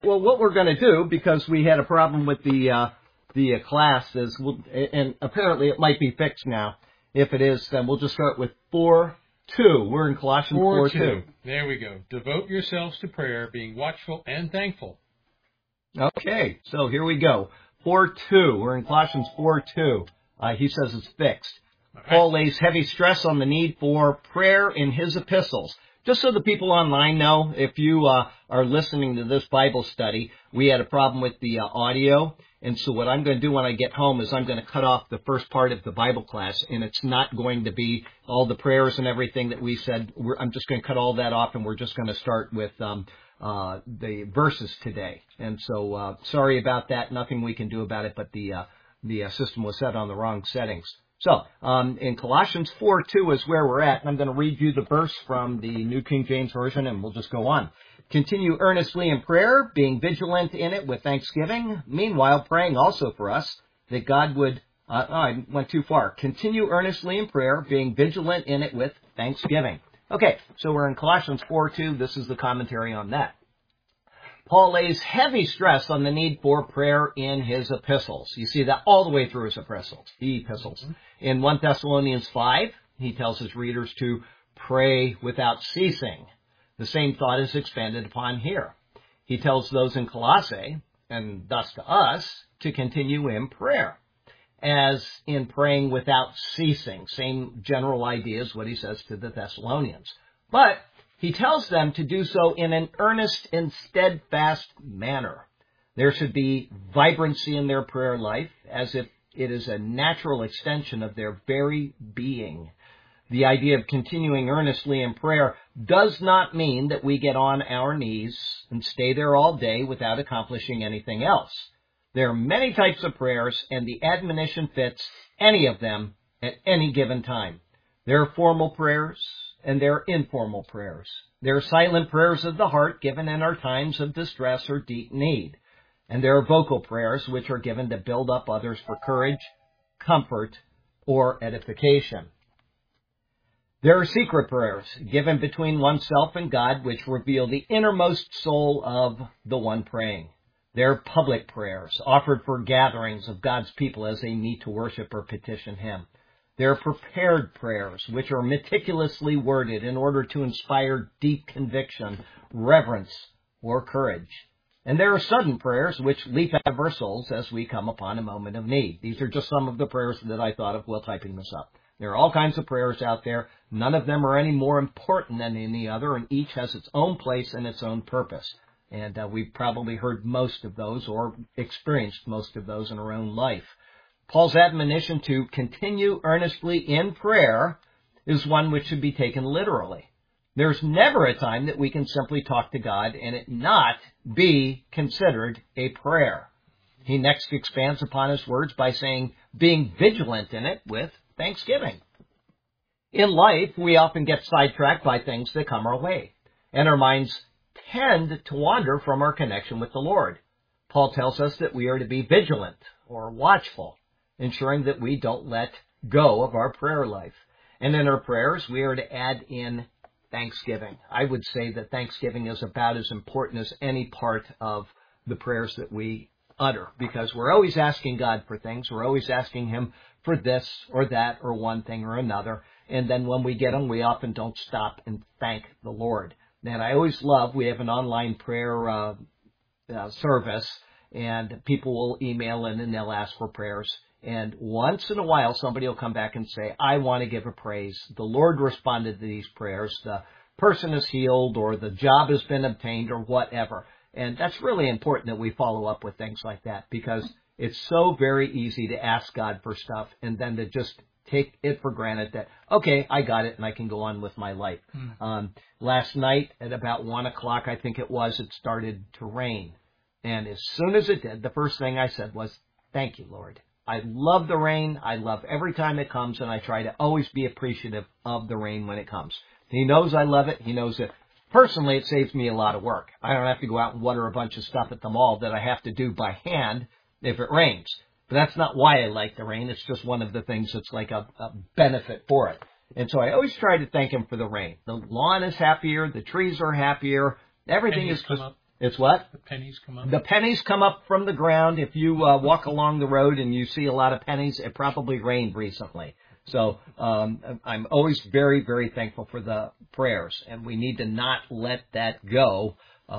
Well, what we're going to do, because we had a problem with the class, and apparently it might be fixed now. If it is, then we'll just start with 4:2. We're in Colossians 4:2. There we go. Devote yourselves to prayer, being watchful and thankful. Okay, so here we go. 4:2. We're in Colossians 4:2. He says it's fixed. Right. Paul lays heavy stress on the need for prayer in his epistles. Just so the people online know, if you are listening to this Bible study, we had a problem with the audio. And so what I'm going to do when I get home is I'm going to cut off the first part of the Bible class, and it's not going to be all the prayers and everything that we said. I'm just going to cut all that off, and we're just going to start with the verses today. And so sorry about that. Nothing we can do about it, but the system was set on the wrong settings. So, in Colossians 4:2 is where we're at, and I'm going to read you the verse from the New King James Version, and we'll just go on. Continue earnestly in prayer, being vigilant in it with thanksgiving, meanwhile praying also for us, that God would, I went too far. Continue earnestly in prayer, being vigilant in it with thanksgiving. Okay, so we're in Colossians 4:2. This is the commentary on that. Paul lays heavy stress on the need for prayer in his epistles. You see that all the way through his epistles. Mm-hmm. In 1 Thessalonians 5, he tells his readers to pray without ceasing. The same thought is expanded upon here. He tells those in Colossae, and thus to us, to continue in prayer, as in praying without ceasing. Same general idea as what he says to the Thessalonians. But he tells them to do so in an earnest and steadfast manner. There should be vibrancy in their prayer life, as if it is a natural extension of their very being. The idea of continuing earnestly in prayer does not mean that we get on our knees and stay there all day without accomplishing anything else. There are many types of prayers, and the admonition fits any of them at any given time. There are formal prayers, and there are informal prayers. There are silent prayers of the heart given in our times of distress or deep need. And there are vocal prayers which are given to build up others for courage, comfort, or edification. There are secret prayers given between oneself and God which reveal the innermost soul of the one praying. There are public prayers offered for gatherings of God's people as they meet to worship or petition Him. There are prepared prayers, which are meticulously worded in order to inspire deep conviction, reverence, or courage. And there are sudden prayers, which leap out of our souls as we come upon a moment of need. These are just some of the prayers that I thought of while typing this up. There are all kinds of prayers out there. None of them are any more important than any other, and each has its own place and its own purpose. And we've probably heard most of those or experienced most of those in our own life. Paul's admonition to continue earnestly in prayer is one which should be taken literally. There's never a time that we can simply talk to God and it not be considered a prayer. He next expands upon his words by saying, being vigilant in it with thanksgiving. In life, we often get sidetracked by things that come our way, and our minds tend to wander from our connection with the Lord. Paul tells us that we are to be vigilant or watchful, ensuring that we don't let go of our prayer life. And in our prayers, we are to add in thanksgiving. I would say that thanksgiving is about as important as any part of the prayers that we utter, because we're always asking God for things. We're always asking Him for this or that or one thing or another. And then when we get them, we often don't stop and thank the Lord. And I always love, we have an online prayer service, and people will email in and they'll ask for prayers. And once in a while, somebody will come back and say, I want to give a praise. The Lord responded to these prayers. The person is healed, or the job has been obtained, or whatever. And that's really important that we follow up with things like that, because it's so very easy to ask God for stuff and then to just take it for granted that, okay, I got it and I can go on with my life. Last night at about 1 o'clock, I think it was, it started to rain. And as soon as it did, the first thing I said was, thank you, Lord. I love the rain. I love every time it comes, and I try to always be appreciative of the rain when it comes. He knows I love it. He knows that personally it saves me a lot of work. I don't have to go out and water a bunch of stuff at the mall that I have to do by hand if it rains. But that's not why I like the rain. It's just one of the things that's like a benefit for it. And so I always try to thank Him for the rain. The lawn is happier. The trees are happier. Everything is It's what? The pennies come up. The pennies come up from the ground. If you walk along the road and you see a lot of pennies, it probably rained recently. So I'm always very, very thankful for the prayers, and we need to not let that go.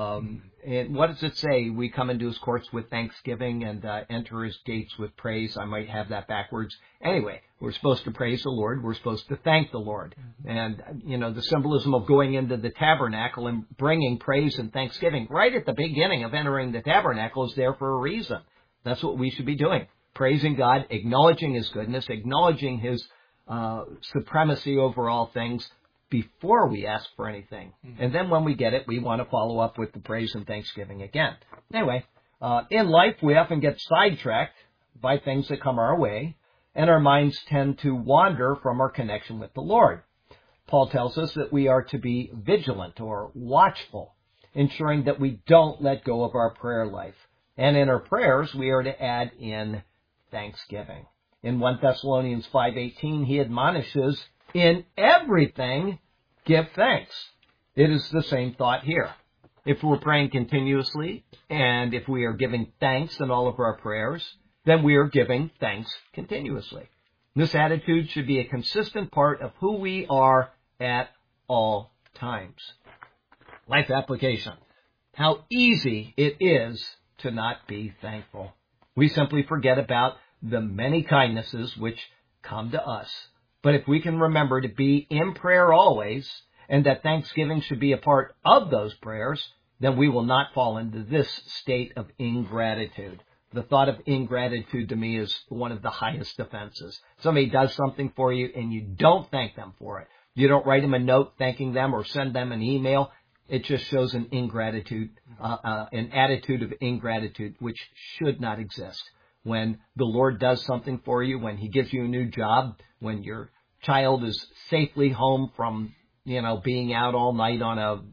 And what does it say? We come into his courts with thanksgiving and enter his gates with praise. I might have that backwards. Anyway, we're supposed to praise the Lord. We're supposed to thank the Lord. And, the symbolism of going into the tabernacle and bringing praise and thanksgiving right at the beginning of entering the tabernacle is there for a reason. That's what we should be doing. Praising God, acknowledging his goodness, acknowledging his supremacy over all things, before we ask for anything. And then when we get it, we want to follow up with the praise and thanksgiving again. Anyway, in life, we often get sidetracked by things that come our way, and our minds tend to wander from our connection with the Lord. Paul tells us that we are to be vigilant or watchful, ensuring that we don't let go of our prayer life. And in our prayers, we are to add in thanksgiving. In 1 Thessalonians 5:18, he admonishes, in everything, give thanks. It is the same thought here. If we're praying continuously, and if we are giving thanks in all of our prayers, then we are giving thanks continuously. This attitude should be a consistent part of who we are at all times. Life application. How easy it is to not be thankful. We simply forget about the many kindnesses which come to us. But if we can remember to be in prayer always, and that thanksgiving should be a part of those prayers, then we will not fall into this state of ingratitude. The thought of ingratitude to me is one of the highest offenses. Somebody does something for you and you don't thank them for it. You don't write them a note thanking them or send them an email. It just shows an ingratitude, an attitude of ingratitude, which should not exist. When the Lord does something for you, when he gives you a new job, when your child is safely home from, being out all night on a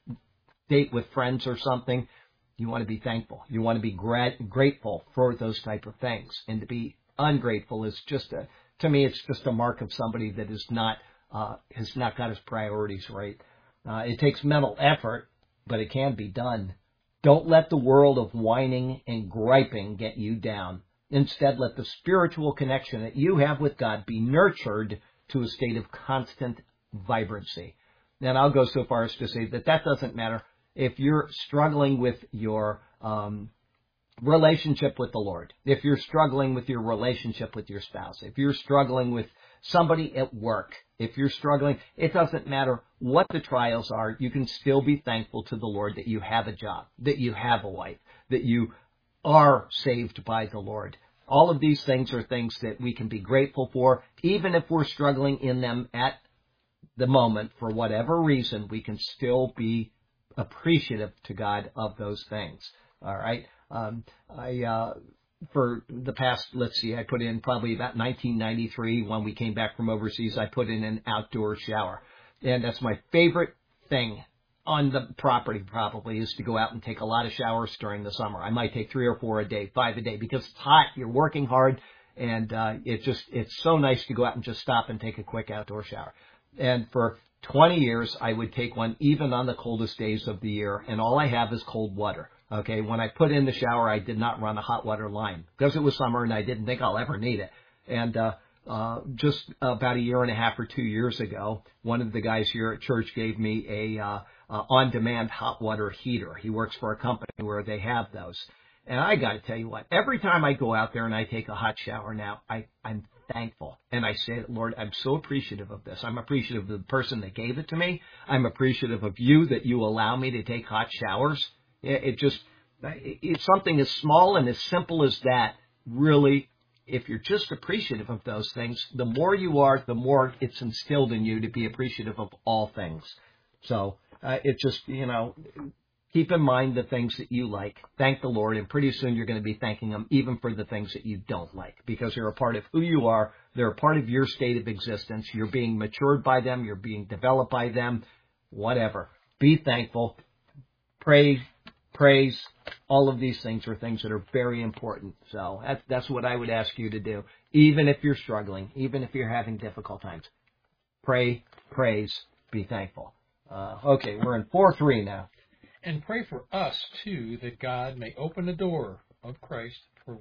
date with friends or something, you want to be thankful. You want to be grateful for those type of things. And to be ungrateful is to me, it's just a mark of somebody that is not, has not got his priorities right. It takes mental effort, but it can be done. Don't let the world of whining and griping get you down. Instead, let the spiritual connection that you have with God be nurtured to a state of constant vibrancy. And I'll go so far as to say that doesn't matter if you're struggling with your relationship with the Lord, if you're struggling with your relationship with your spouse, if you're struggling with somebody at work, if you're struggling, it doesn't matter what the trials are, you can still be thankful to the Lord that you have a job, that you have a wife, that you are saved by the Lord. All of these things are things that we can be grateful for, even if we're struggling in them at the moment for whatever reason, we can still be appreciative to God of those things. All right. For the past, I put in probably about 1993 when we came back from overseas, I put in an outdoor shower. And that's my favorite thing on the property probably is to go out and take a lot of showers during the summer. I might take 3 or 4 a day, 5 a day because it's hot, you're working hard, and it's so nice to go out and just stop and take a quick outdoor shower. And for 20 years, I would take one even on the coldest days of the year, and all I have is cold water. Okay, when I put in the shower, I did not run a hot water line because it was summer and I didn't think I'll ever need it. And just about 1.5 years or 2 years ago, one of the guys here at church gave me a on-demand hot water heater. He works for a company where they have those. And I got to tell you what, every time I go out there and I take a hot shower now, I'm thankful. And I say, Lord, I'm so appreciative of this. I'm appreciative of the person that gave it to me. I'm appreciative of you that you allow me to take hot showers. It's something as small and as simple as that. Really, if you're just appreciative of those things, the more you are, the more it's instilled in you to be appreciative of all things. So keep in mind the things that you like. Thank the Lord, and pretty soon you're going to be thanking Him even for the things that you don't like, because they're a part of who you are. They're a part of your state of existence. You're being matured by them. You're being developed by them. Whatever. Be thankful. Pray. Praise, all of these things are things that are very important. So that's what I would ask you to do, even if you're struggling, even if you're having difficult times. Pray, praise, be thankful. Okay, we're in 4:3 now. And pray for us, too, that God may open the door of Christ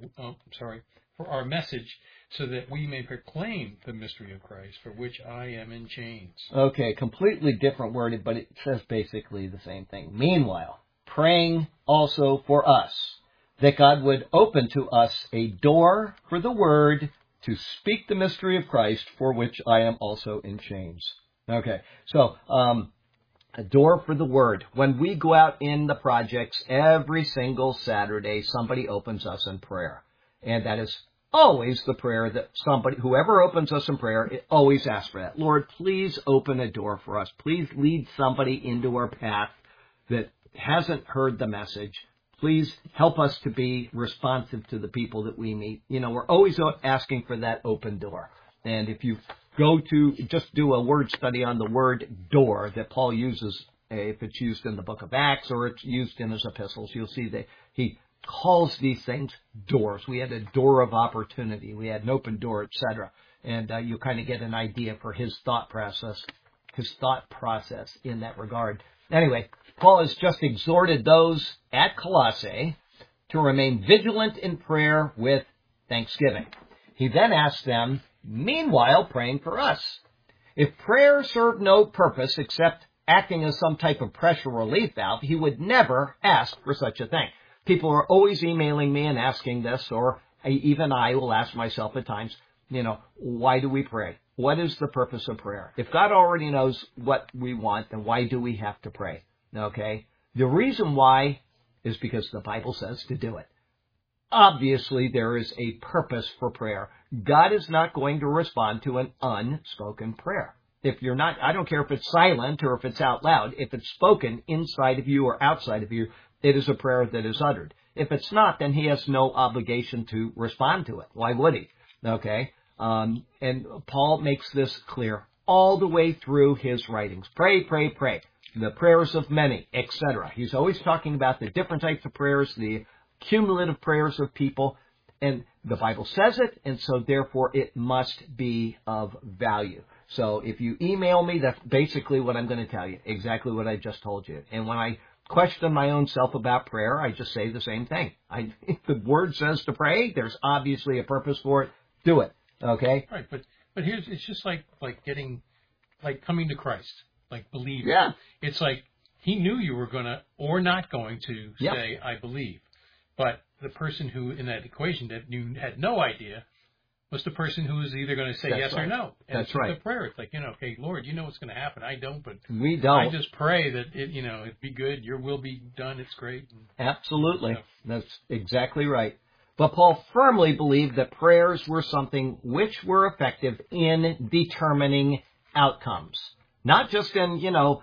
for our message, so that we may proclaim the mystery of Christ, for which I am in chains. Okay, completely different worded, but it says basically the same thing. Meanwhile, praying also for us, that God would open to us a door for the word to speak the mystery of Christ, for which I am also in chains. Okay, so a door for the word. When we go out in the projects, every single Saturday, somebody opens us in prayer. And that is always the prayer that whoever opens us in prayer, it always asks for that. Lord, please open a door for us. Please lead somebody into our path that hasn't heard the message. Please help us to be responsive to the people that we meet. We're always asking for that open door. And if you go to just do a word study on the word door that Paul uses, if it's used in the book of Acts or it's used in his epistles, you'll see that he calls these things doors. We had a door of opportunity. We had an open door, etc. And you kind of get an idea for his thought process in that regard. Anyway, Paul has just exhorted those at Colossae to remain vigilant in prayer with thanksgiving. He then asks them, meanwhile, praying for us. If prayer served no purpose except acting as some type of pressure relief valve, he would never ask for such a thing. People are always emailing me and asking this, or even I will ask myself at times, why do we pray? What is the purpose of prayer? If God already knows what we want, then why do we have to pray? Okay? The reason why is because the Bible says to do it. Obviously, there is a purpose for prayer. God is not going to respond to an unspoken prayer. If you're not, I don't care if it's silent or if it's out loud, if it's spoken inside of you or outside of you, it is a prayer that is uttered. If it's not, then he has no obligation to respond to it. Why would he? Okay? And Paul makes this clear all the way through his writings. Pray, pray, pray. The prayers of many, etc. He's always talking about the different types of prayers, the cumulative prayers of people, and the Bible says it, and so therefore it must be of value. So if you email me, that's basically what I'm going to tell you, exactly what I just told you. And when I question my own self about prayer, I just say the same thing. If the word says to pray, there's obviously a purpose for it. Do it. Okay? Right, but here's, it's just like coming to Christ, like believing. Yeah. It's like he knew you were going to or not going to say, I believe. But the person who, in that equation that you had no idea, was the person who was either going to say yes or no. And That's right. The prayer, it's like, okay, Lord, you know what's going to happen. I don't, but we don't. I just pray that it'd be good. Your will be done. It's great. Absolutely. That's exactly right. But Paul firmly believed that prayers were something which were effective in determining outcomes. Not just in,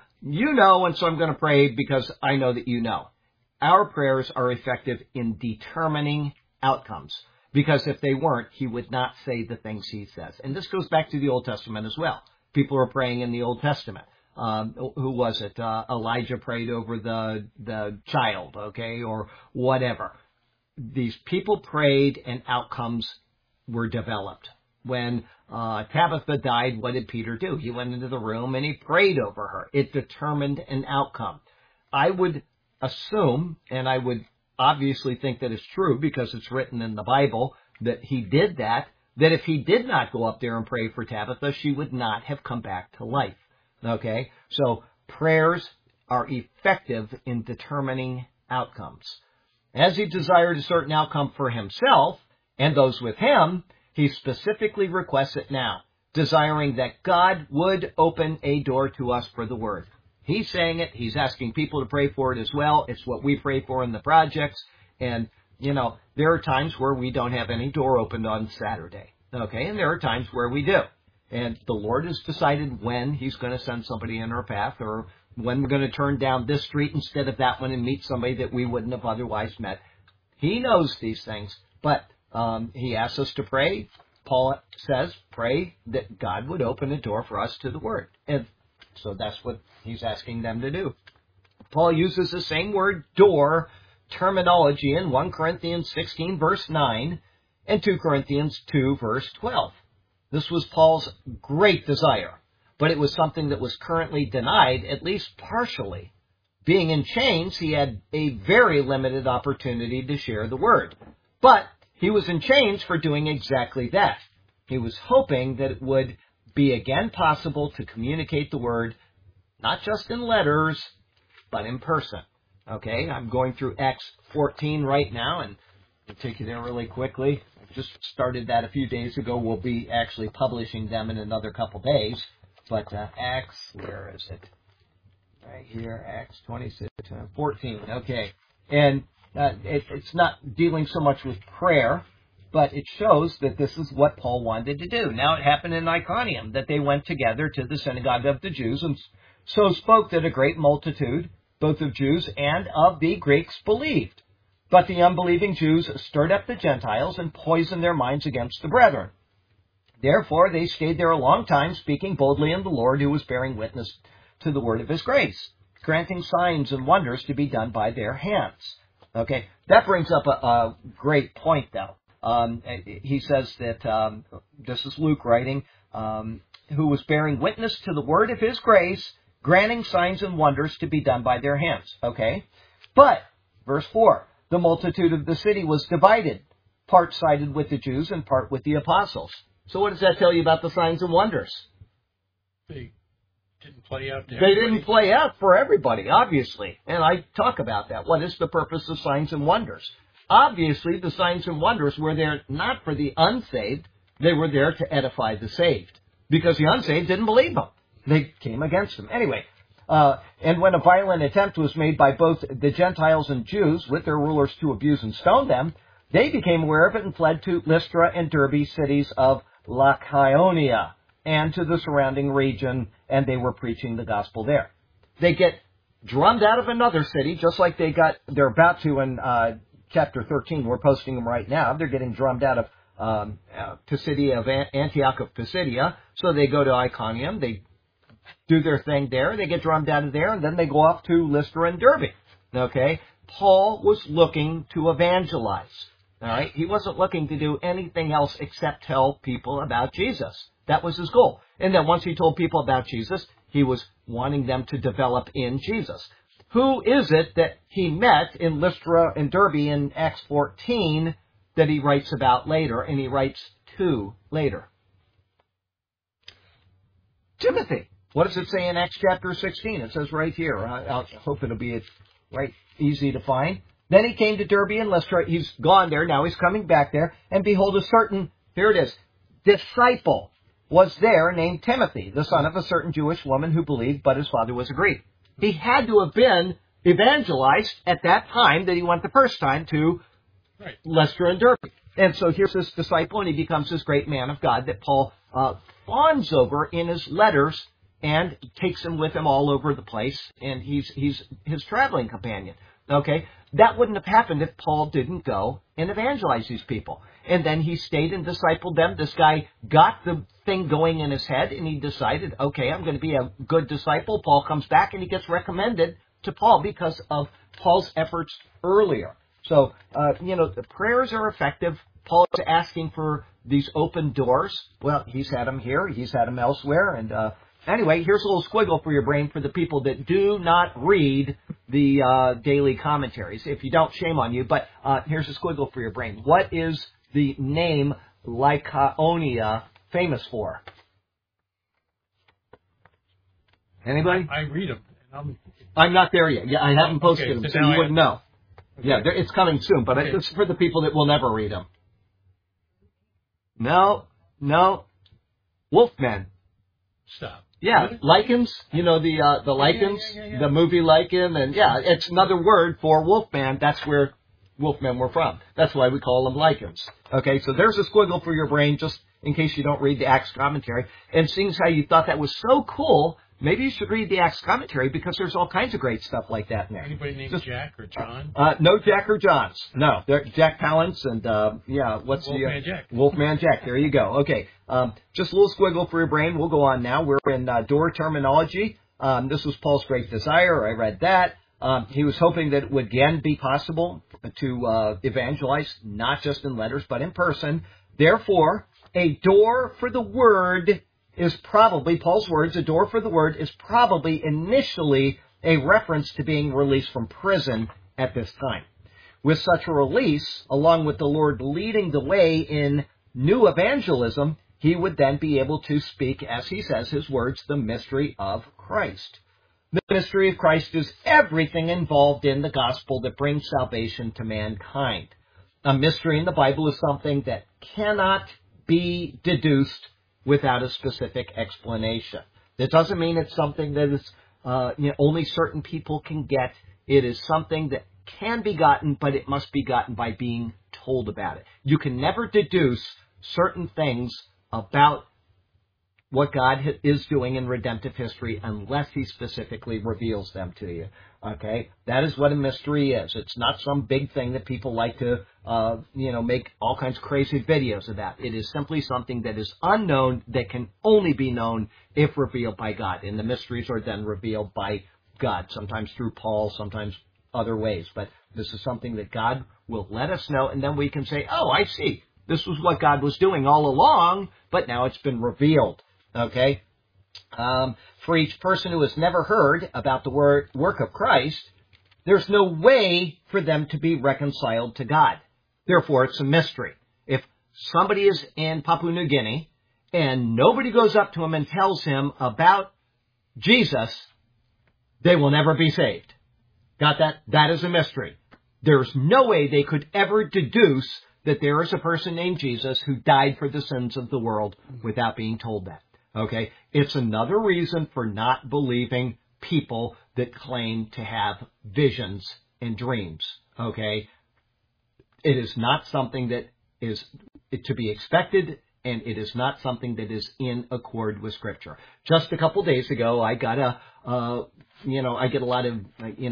and so I'm going to pray because I know that you know. Our prayers are effective in determining outcomes. Because if they weren't, he would not say the things he says. And this goes back to the Old Testament as well. People are praying in the Old Testament. Who was it? Elijah prayed over the child, okay, or whatever. These people prayed and outcomes were developed. When Tabitha died, what did Peter do? He went into the room and he prayed over her. It determined an outcome. I would assume, and I would obviously think that it's true because it's written in the Bible that he did that if he did not go up there and pray for Tabitha, she would not have come back to life. Okay? So prayers are effective in determining outcomes. As he desired a certain outcome for himself and those with him, he specifically requests it now, desiring that God would open a door to us for the word. He's saying it. He's asking people to pray for it as well. It's what we pray for in the projects. And, there are times where we don't have any door opened on Saturday. Okay? And there are times where we do. And the Lord has decided when he's going to send somebody in our path or when we're going to turn down this street instead of that one and meet somebody that we wouldn't have otherwise met. He knows these things. But he asks us to pray. Paul says, pray that God would open a door for us to the word. And so that's what he's asking them to do. Paul uses the same word, door, terminology in 1 Corinthians 16, verse 9, and 2 Corinthians 2, verse 12. This was Paul's great desire, but it was something that was currently denied, at least partially, being in chains, he had a very limited opportunity to share the word. But he was in chains for doing exactly that. He was hoping that it would be again possible to communicate the word, not just in letters, but in person. Okay, I'm going through Acts 14 right now, and I'll take you there really quickly. I just started that a few days ago. We'll be actually publishing them in another couple days. But Acts, where is it? Right here, Acts 14. Okay, and it's not dealing so much with prayer, but it shows that this is what Paul wanted to do. Now it happened in Iconium that they went together to the synagogue of the Jews, and so spoke that a great multitude, both of Jews and of the Greeks, believed. But the unbelieving Jews stirred up the Gentiles and poisoned their minds against the brethren. Therefore they stayed there a long time, speaking boldly in the Lord, who was bearing witness to the word of his grace, granting signs and wonders to be done by their hands. Okay, that brings up a great point, though. He says that, this is Luke writing, who was bearing witness to the word of his grace, granting signs and wonders to be done by their hands. Okay? But, verse 4, the multitude of the city was divided. Part sided with the Jews and part with the apostles. So what does that tell you about the signs and wonders? They didn't play out. They didn't play out for everybody, obviously. And I talk about that. What is the purpose of signs and wonders? Obviously, the signs and wonders were there not for the unsaved. They were there to edify the saved. Because the unsaved didn't believe them. They came against them. Anyway, and when a violent attempt was made by both the Gentiles and Jews with their rulers to abuse and stone them, they became aware of it and fled to Lystra and Derbe, cities of Lycaonia, and to the surrounding region, and they were preaching the gospel there. They get drummed out of another city, just like they're about to in chapter 13. We're posting them right now. They're getting drummed out of Pisidia, of Antioch of Pisidia. So they go to Iconium. They do their thing there. They get drummed out of there, and then they go off to Lystra and Derbe. Okay? Paul was looking to evangelize. All right? He wasn't looking to do anything else except tell people about Jesus. That was his goal. And then once he told people about Jesus, he was wanting them to develop in Jesus. Who is it that he met in Lystra and Derbe in Acts 14 that he writes about later, and he writes to later? Timothy. What does it say in Acts chapter 16? It says right here. I hope it'll be right easy to find. Then he came to Derbe and Lystra. He's gone there. Now he's coming back there. And behold, a certain, here it is, disciple was there named Timothy, the son of a certain Jewish woman who believed, but his father was a Greek. He had to have been evangelized at that time that he went the first time to Lystra and Derbe. And so here's this disciple, and he becomes this great man of God that Paul fawns over in his letters and takes him with him all over the place, and he's his traveling companion. Okay? That wouldn't have happened if Paul didn't go and evangelize these people. And then he stayed and discipled them. This guy got the thing going in his head, and he decided, okay, I'm going to be a good disciple. Paul comes back, and he gets recommended to Paul because of Paul's efforts earlier. So, the prayers are effective. Paul is asking for these open doors. Well, he's had them here. He's had them elsewhere. And anyway, here's a little squiggle for your brain for the people that do not read the daily commentaries. If you don't, shame on you. But here's a squiggle for your brain. What is the name Lycaonia famous for? Anybody? I read them. I'm not there yet. Yeah, I haven't posted them, so you wouldn't know. Okay. Yeah, it's coming soon, but it's for the people that will never read them. No. Wolfmen. Stop. Yeah, Really? lichens. You know the lichens, Yeah. the movie Lichen, and it's another word for wolfman. That's where wolfmen were from. That's why we call them lichens. Okay, so there's a squiggle for your brain, just in case you don't read the Acts commentary. And seeing as how you thought that was so cool, maybe you should read the Acts commentary because there's all kinds of great stuff like that in there. Anybody named Jack or John? No Jack or Johns. No, they're Jack Palance and what's Wolfman Jack. Wolfman Jack. There you go. Okay, just a little squiggle for your brain. We'll go on now. We're in door terminology. This was Paul's great desire. I read that. He was hoping that it would again be possible to evangelize, not just in letters, but in person. Therefore, a door for the word is probably, Paul's words, a door for the word is probably initially a reference to being released from prison at this time. With such a release, along with the Lord leading the way in new evangelism, he would then be able to speak, as he says, his words, the mystery of Christ. The mystery of Christ is everything involved in the gospel that brings salvation to mankind. A mystery in the Bible is something that cannot be deduced without a specific explanation. That doesn't mean it's something that is only certain people can get. It is something that can be gotten, but it must be gotten by being told about it. You can never deduce certain things about what God is doing in redemptive history unless he specifically reveals them to you. Okay? That is what a mystery is. It's not some big thing that people like to, make all kinds of crazy videos about. It is simply something that is unknown that can only be known if revealed by God. And the mysteries are then revealed by God, sometimes through Paul, sometimes other ways. But this is something that God will let us know, and then we can say, oh, I see. This was what God was doing all along, but now it's been revealed. Okay? For each person who has never heard about the work of Christ, there's no way for them to be reconciled to God. Therefore, it's a mystery. If somebody is in Papua New Guinea and nobody goes up to him and tells him about Jesus, they will never be saved. Got that? That is a mystery. There's no way they could ever deduce that there is a person named Jesus who died for the sins of the world without being told that. Okay? It's another reason for not believing people that claim to have visions and dreams. Okay? It is not something that is to be expected, and it is not something that is in accord with Scripture. Just a couple days ago, I got I get a lot of,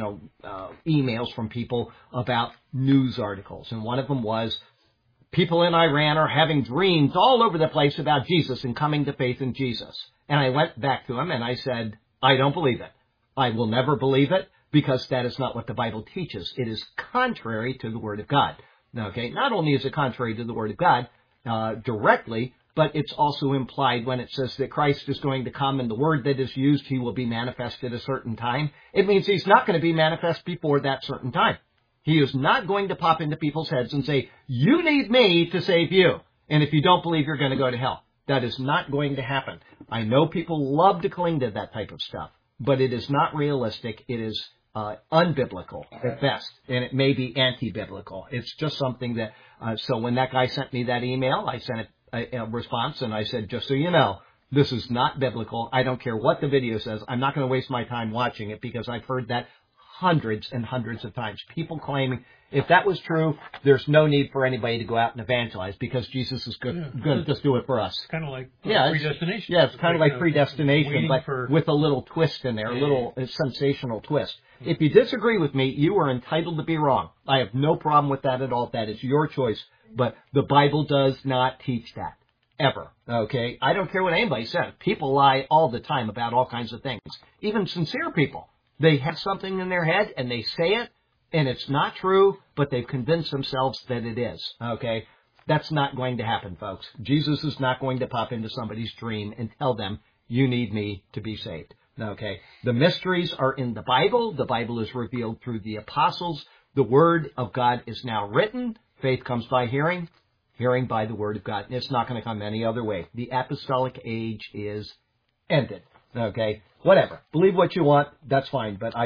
emails from people about news articles. And one of them was, people in Iran are having dreams all over the place about Jesus and coming to faith in Jesus. And I went back to him and I said, I don't believe it. I will never believe it because that is not what the Bible teaches. It is contrary to the Word of God. Okay, not only is it contrary to the Word of God directly, but it's also implied when it says that Christ is going to come and the word that is used, he will be manifest at a certain time. It means he's not going to be manifest before that certain time. He is not going to pop into people's heads and say, you need me to save you. And if you don't believe, you're going to go to hell. That is not going to happen. I know people love to cling to that type of stuff, but it is not realistic. It is unbiblical at best, and it may be anti-biblical. It's just something that, so when that guy sent me that email, I sent a response, and I said, just so you know, this is not biblical. I don't care what the video says. I'm not going to waste my time watching it because I've heard that hundreds and hundreds of times. People claiming, if that was true, there's no need for anybody to go out and evangelize because Jesus is going to just do it for us. It's kind of like predestination. Yeah, it's kind of like predestination, but with a little twist in there, a little sensational twist. If you disagree with me, you are entitled to be wrong. I have no problem with that at all. That is your choice. But the Bible does not teach that. Ever. Okay? I don't care what anybody says. People lie all the time about all kinds of things. Even sincere people. They have something in their head and they say it and it's not true, but they've convinced themselves that it is. Okay? That's not going to happen, folks. Jesus is not going to pop into somebody's dream and tell them, you need me to be saved. Okay? The mysteries are in the Bible. The Bible is revealed through the apostles. The Word of God is now written. Faith comes by hearing, hearing by the Word of God. And it's not going to come any other way. The apostolic age is ended. Okay? Whatever. Believe what you want. That's fine. But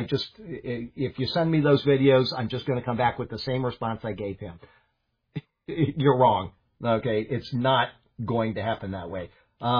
if you send me those videos, I'm just going to come back with the same response I gave him. You're wrong. Okay? It's not going to happen that way.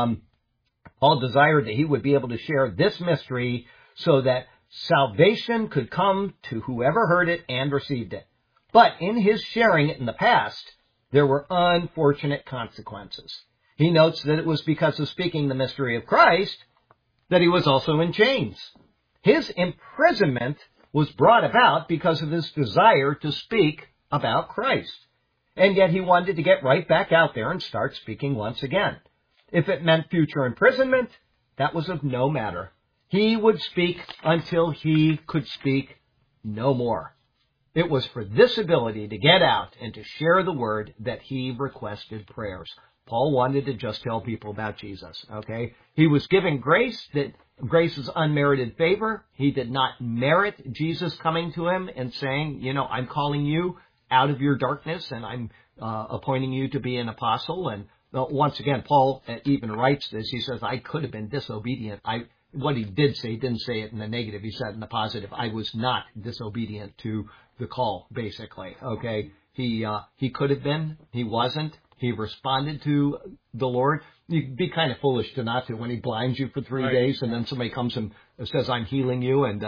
Paul desired that he would be able to share this mystery so that salvation could come to whoever heard it and received it. But in his sharing it in the past, there were unfortunate consequences. He notes that it was because of speaking the mystery of Christ that he was also in chains. His imprisonment was brought about because of his desire to speak about Christ. And yet he wanted to get right back out there and start speaking once again. If it meant future imprisonment, that was of no matter. He would speak until he could speak no more. It was for this ability to get out and to share the word that he requested prayers. Paul wanted to just tell people about Jesus, okay? He was given grace that Grace is unmerited favor. He did not merit Jesus coming to him and saying, I'm calling you out of your darkness and I'm appointing you to be an apostle. And once again, Paul even writes this. He says, I could have been disobedient. What he did say, he didn't say it in the negative. He said in the positive, I was not disobedient to the call, basically. Okay. He could have been. He wasn't. He responded to the Lord. You'd be kind of foolish to not to when he blinds you for 3 days and then somebody comes and says, I'm healing you, and,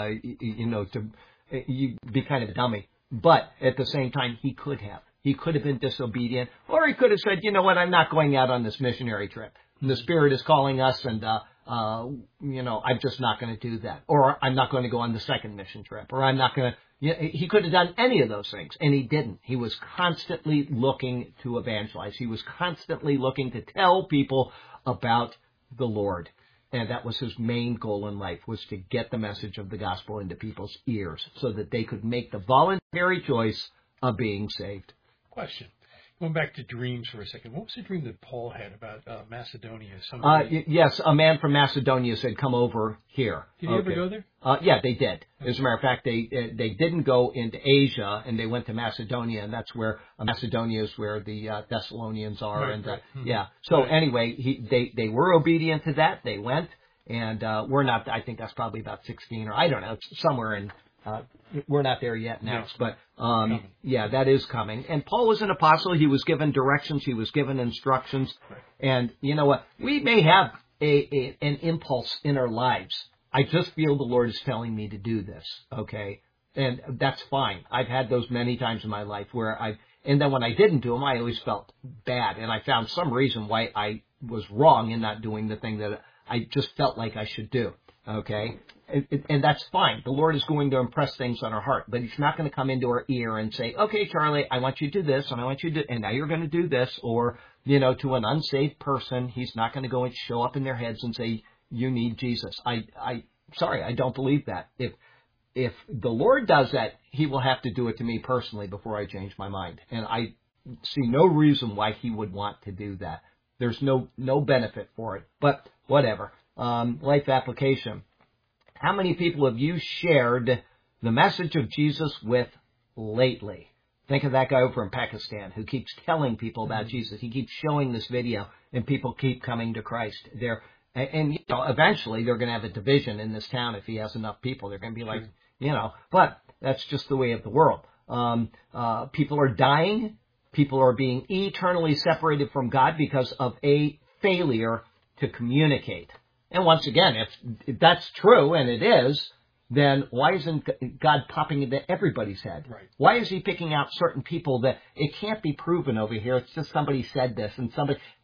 you'd be kind of a dummy. But at the same time, he could have. He could have been disobedient, or he could have said, you know what, I'm not going out on this missionary trip. And the Spirit is calling us, and, I'm just not going to do that. Or I'm not going to go on the second mission trip, or I'm not going to. He could have done any of those things, and he didn't. He was constantly looking to evangelize. He was constantly looking to tell people about the Lord. And that was his main goal in life, was to get the message of the gospel into people's ears so that they could make the voluntary choice of being saved. Question. Going back to dreams for a second, what was the dream that Paul had about Macedonia? Yes, a man from Macedonia said, come over here. Did he ever go there? Yeah, they did. As a matter of fact, they didn't go into Asia, and they went to Macedonia, and that's where Macedonia is where the Thessalonians are. Right, right. Yeah. So anyway, they were obedient to that. They went, and we're not. I think that's probably about 16, or I don't know. It's somewhere in. We're not there yet next, but yeah, that is coming. And Paul was an apostle. He was given directions. He was given instructions. And you know what? We may have an impulse in our lives. I just feel the Lord is telling me to do this, okay? And that's fine. I've had those many times in my life where and then when I didn't do them, I always felt bad. And I found some reason why I was wrong in not doing the thing that I just felt like I should do, okay? And that's fine. The Lord is going to impress things on our heart, but he's not going to come into our ear and say, okay, Charlie, I want you to do this, and I want you to, and now you're going to do this. Or, to an unsaved person, he's not going to go and show up in their heads and say, you need Jesus. Sorry, I don't believe that. If the Lord does that, he will have to do it to me personally before I change my mind. And I see no reason why he would want to do that. There's no benefit for it, but whatever. Life application. How many people have you shared the message of Jesus with lately? Think of that guy over in Pakistan who keeps telling people about Jesus. He keeps showing this video, and people keep coming to Christ. And eventually they're going to have a division in this town if he has enough people. They're going to be like, but that's just the way of the world. People are dying. People are being eternally separated from God because of a failure to communicate. And once again, if that's true, and it is, then why isn't God popping into everybody's head? Right. Why is he picking out certain people that it can't be proven over here? It's just somebody said this, and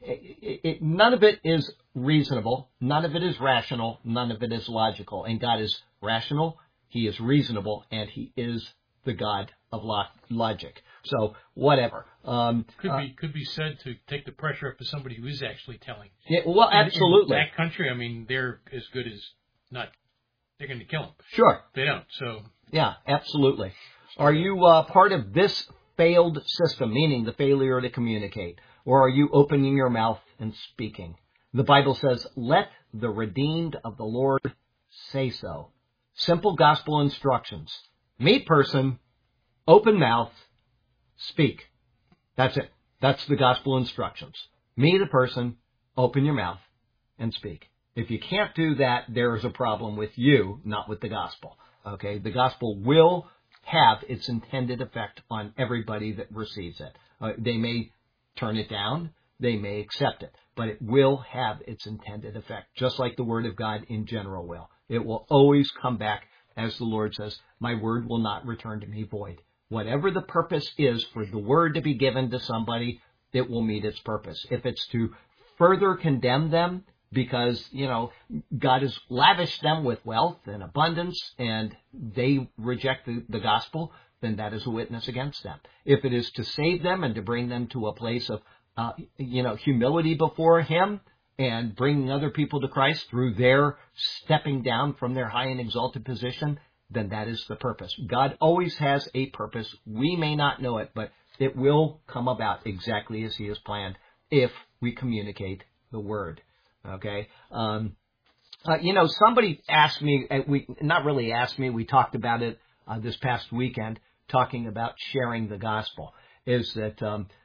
none of it is reasonable. None of it is rational. None of it is logical. And God is rational. He is reasonable, and he is the God of logic. So whatever. Could be said to take the pressure off to somebody who is actually telling. Yeah, well, absolutely. In that country, I mean, they're as good as not. They're going to kill them. Sure. They don't. So. Yeah, absolutely. Are you part of this failed system, meaning the failure to communicate, or are you opening your mouth and speaking? The Bible says, "Let the redeemed of the Lord say so." Simple gospel instructions. Me person, open mouth, speak. That's it. That's the gospel instructions. Me the person, open your mouth and speak. If you can't do that, there is a problem with you, not with the gospel. Okay? The gospel will have its intended effect on everybody that receives it. They may turn it down. They may accept it. But it will have its intended effect, just like the Word of God in general will. It will always come back, as the Lord says, my word will not return to me void. Whatever the purpose is for the word to be given to somebody, it will meet its purpose. If it's to further condemn them because, God has lavished them with wealth and abundance and they reject the gospel, then that is a witness against them. If it is to save them and to bring them to a place of, humility before Him and bringing other people to Christ through their stepping down from their high and exalted position, then that is the purpose. God always has a purpose. We may not know it, but it will come about exactly as He has planned if we communicate the Word. Okay? Somebody asked me, not really asked me, we talked about it this past weekend, talking about sharing the gospel, is that,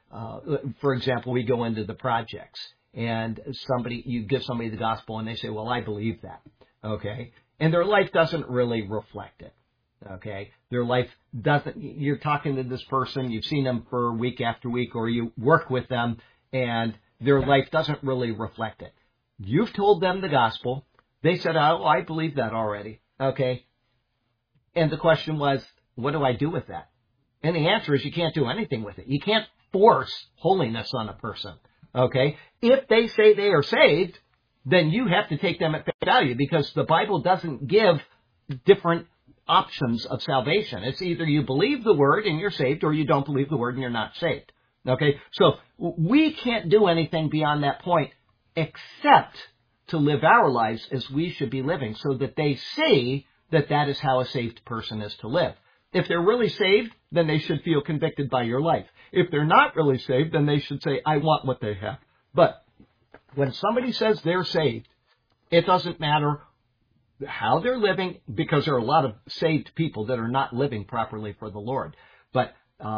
for example, we go into the projects and you give somebody the gospel and they say, well, I believe that, okay? And their life doesn't really reflect it, okay? Their life doesn't, you're talking to this person, you've seen them for week after week, or you work with them, and their life doesn't really reflect it. You've told them the gospel. They said, oh, I believe that already. Okay. And the question was, what do I do with that? And the answer is you can't do anything with it. You can't force holiness on a person. Okay. If they say they are saved, then you have to take them at face value, because the Bible doesn't give different options of salvation. It's either you believe the word and you're saved, or you don't believe the word and you're not saved. Okay. So we can't do anything beyond that point except to live our lives as we should be living, so that they see that that is how a saved person is to live. If they're really saved, then they should feel convicted by your life. If they're not really saved, then they should say, I want what they have. But when somebody says they're saved, it doesn't matter how they're living, because there are a lot of saved people that are not living properly for the Lord. But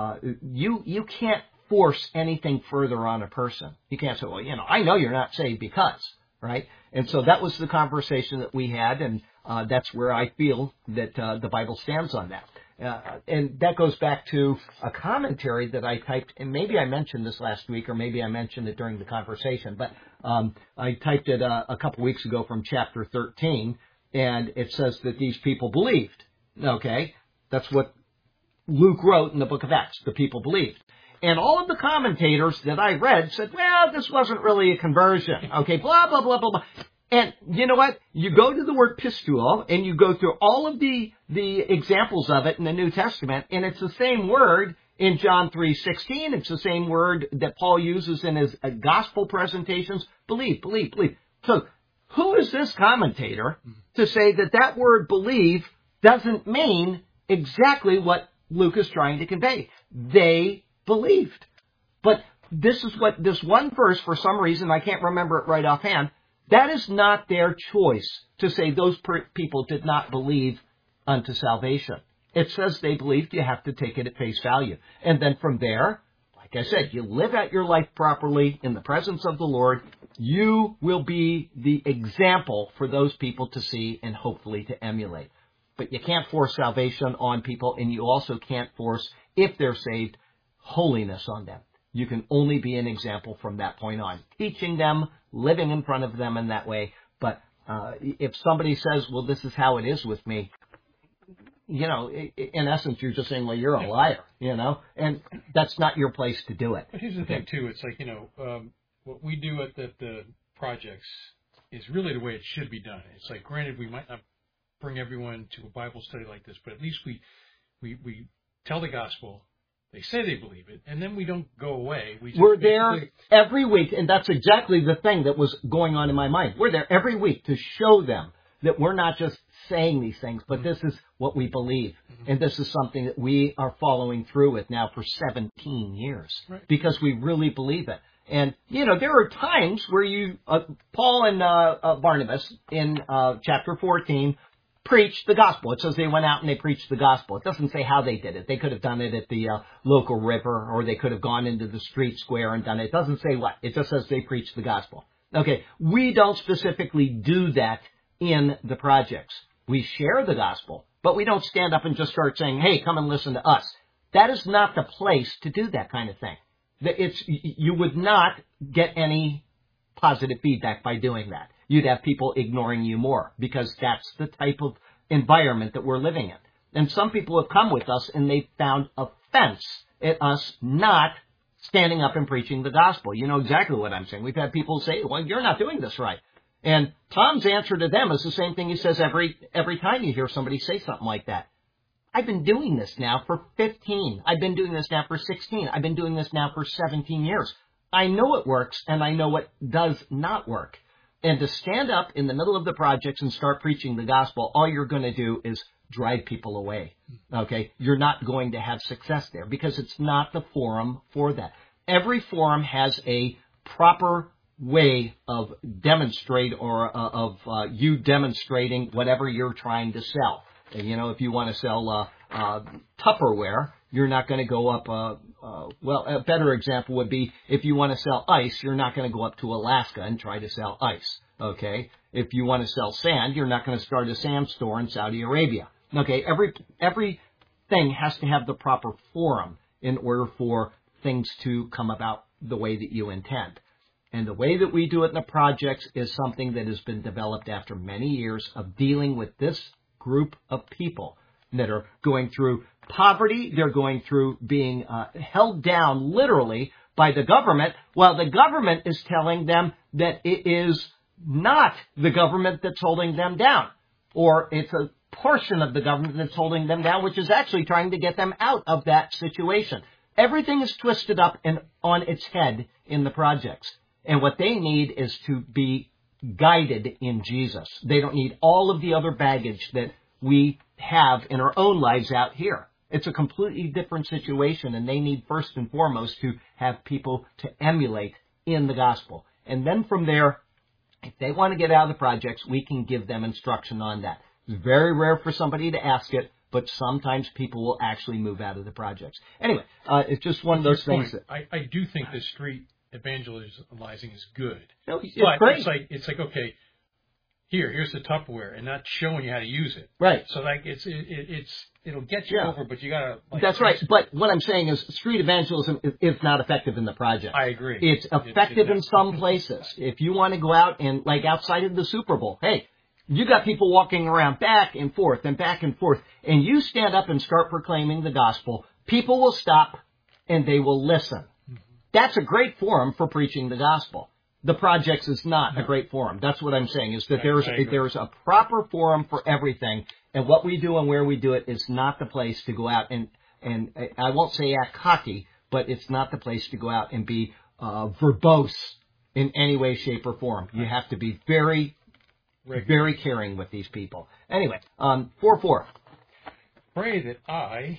you can't force anything further on a person. You can't say, well, I know you're not saved because, right? And so that was the conversation that we had, and that's where I feel that the Bible stands on that. And that goes back to a commentary that I typed, and maybe I mentioned this last week, or maybe I mentioned it during the conversation, but I typed it a couple weeks ago from chapter 13, and it says that these people believed. Okay? That's what Luke wrote in the book of Acts. The people believed. And all of the commentators that I read said, well, this wasn't really a conversion. Okay, blah, blah, blah, blah, blah. And you know what? You go to the word pistuo, and you go through all of the examples of it in the New Testament, and it's the same word in John 3:16. It's the same word that Paul uses in his gospel presentations. Believe, believe, believe. So who is this commentator to say that that word believe doesn't mean exactly what Luke is trying to convey? They believed. But this is what this one verse, for some reason, I can't remember it right offhand, that is not their choice to say those people did not believe unto salvation. It says they believed. You have to take it at face value. And then from there, like I said, you live out your life properly in the presence of the Lord. You will be the example for those people to see and hopefully to emulate. But you can't force salvation on people, and you also can't force, if they're saved, holiness on them. You can only be an example from that point on, teaching them, living in front of them in that way. But if somebody says, well, this is how it is with me, in essence, you're just saying, well, you're a liar, and that's not your place to do it. But here's the thing, too. It's like, what we do at the projects is really the way it should be done. It's like, granted, we might not bring everyone to a Bible study like this, but at least we tell the gospel. They say they believe it, and then we don't go away. We're there every week, and that's exactly the thing that was going on in my mind. We're there every week to show them that we're not just saying these things, but this is what we believe. Mm-hmm. And this is something that we are following through with now for 17 years, right, because we really believe it. And, there are times where Paul and Barnabas in chapter 14 preached the gospel. It says they went out and they preached the gospel. It doesn't say how they did it. They could have done it at the local river, or they could have gone into the street square and done it. It doesn't say what. It just says they preached the gospel. Okay, we don't specifically do that in the projects. We share the gospel, but we don't stand up and just start saying, hey, come and listen to us. That is not the place to do that kind of thing. You would not get any positive feedback by doing that. You'd have people ignoring you more, because that's the type of environment that we're living in. And some people have come with us and they've found offense at us not standing up and preaching the gospel. You know exactly what I'm saying. We've had people say, well, you're not doing this right. And Tom's answer to them is the same thing he says every time you hear somebody say something like that. I've been doing this now for 15. I've been doing this now for 16. I've been doing this now for 17 years. I know it works, and I know what does not work. And to stand up in the middle of the projects and start preaching the gospel, all you're going to do is drive people away. Okay? You're not going to have success there, because it's not the forum for that. Every forum has a proper way of you demonstrating whatever you're trying to sell. You know, if you want to sell Tupperware, you're not going to go up. A better example would be if you want to sell ice, you're not going to go up to Alaska and try to sell ice. Okay, if you want to sell sand, you're not going to start a sand store in Saudi Arabia. Okay, everything has to have the proper forum in order for things to come about the way that you intend. And the way that we do it in the projects is something that has been developed after many years of dealing with this group of people that are going through poverty. They're going through being held down literally by the government, while the government is telling them that it is not the government that's holding them down, or it's a portion of the government that's holding them down, which is actually trying to get them out of that situation. Everything is twisted up and on its head in the projects. And what they need is to be guided in Jesus. They don't need all of the other baggage that we have in our own lives out here. It's a completely different situation, and they need first and foremost to have people to emulate in the gospel. And then from there, if they want to get out of the projects, we can give them instruction on that. It's very rare for somebody to ask it, but sometimes people will actually move out of the projects. Anyway, it's just one of those things. I do think the street evangelizing is good. No, it's but great. It's like, okay, here's the Tupperware, and not showing you how to use it. Right. So like it'll get you over, but you gotta. That's right. But what I'm saying is, street evangelism is not effective in the project. I agree. It's effective in some places. If you want to go out and like outside of the Super Bowl, hey, you got people walking around back and forth, and you stand up and start proclaiming the gospel. People will stop and they will listen. Mm-hmm. That's a great forum for preaching the gospel. The projects is not a great forum. That's what I'm saying, is that there's a proper forum for everything, and what we do and where we do it is not the place to go out and I won't say act cocky, but it's not the place to go out and be verbose in any way, shape, or form. You have to be very caring with these people. Anyway, 4:4. Pray that I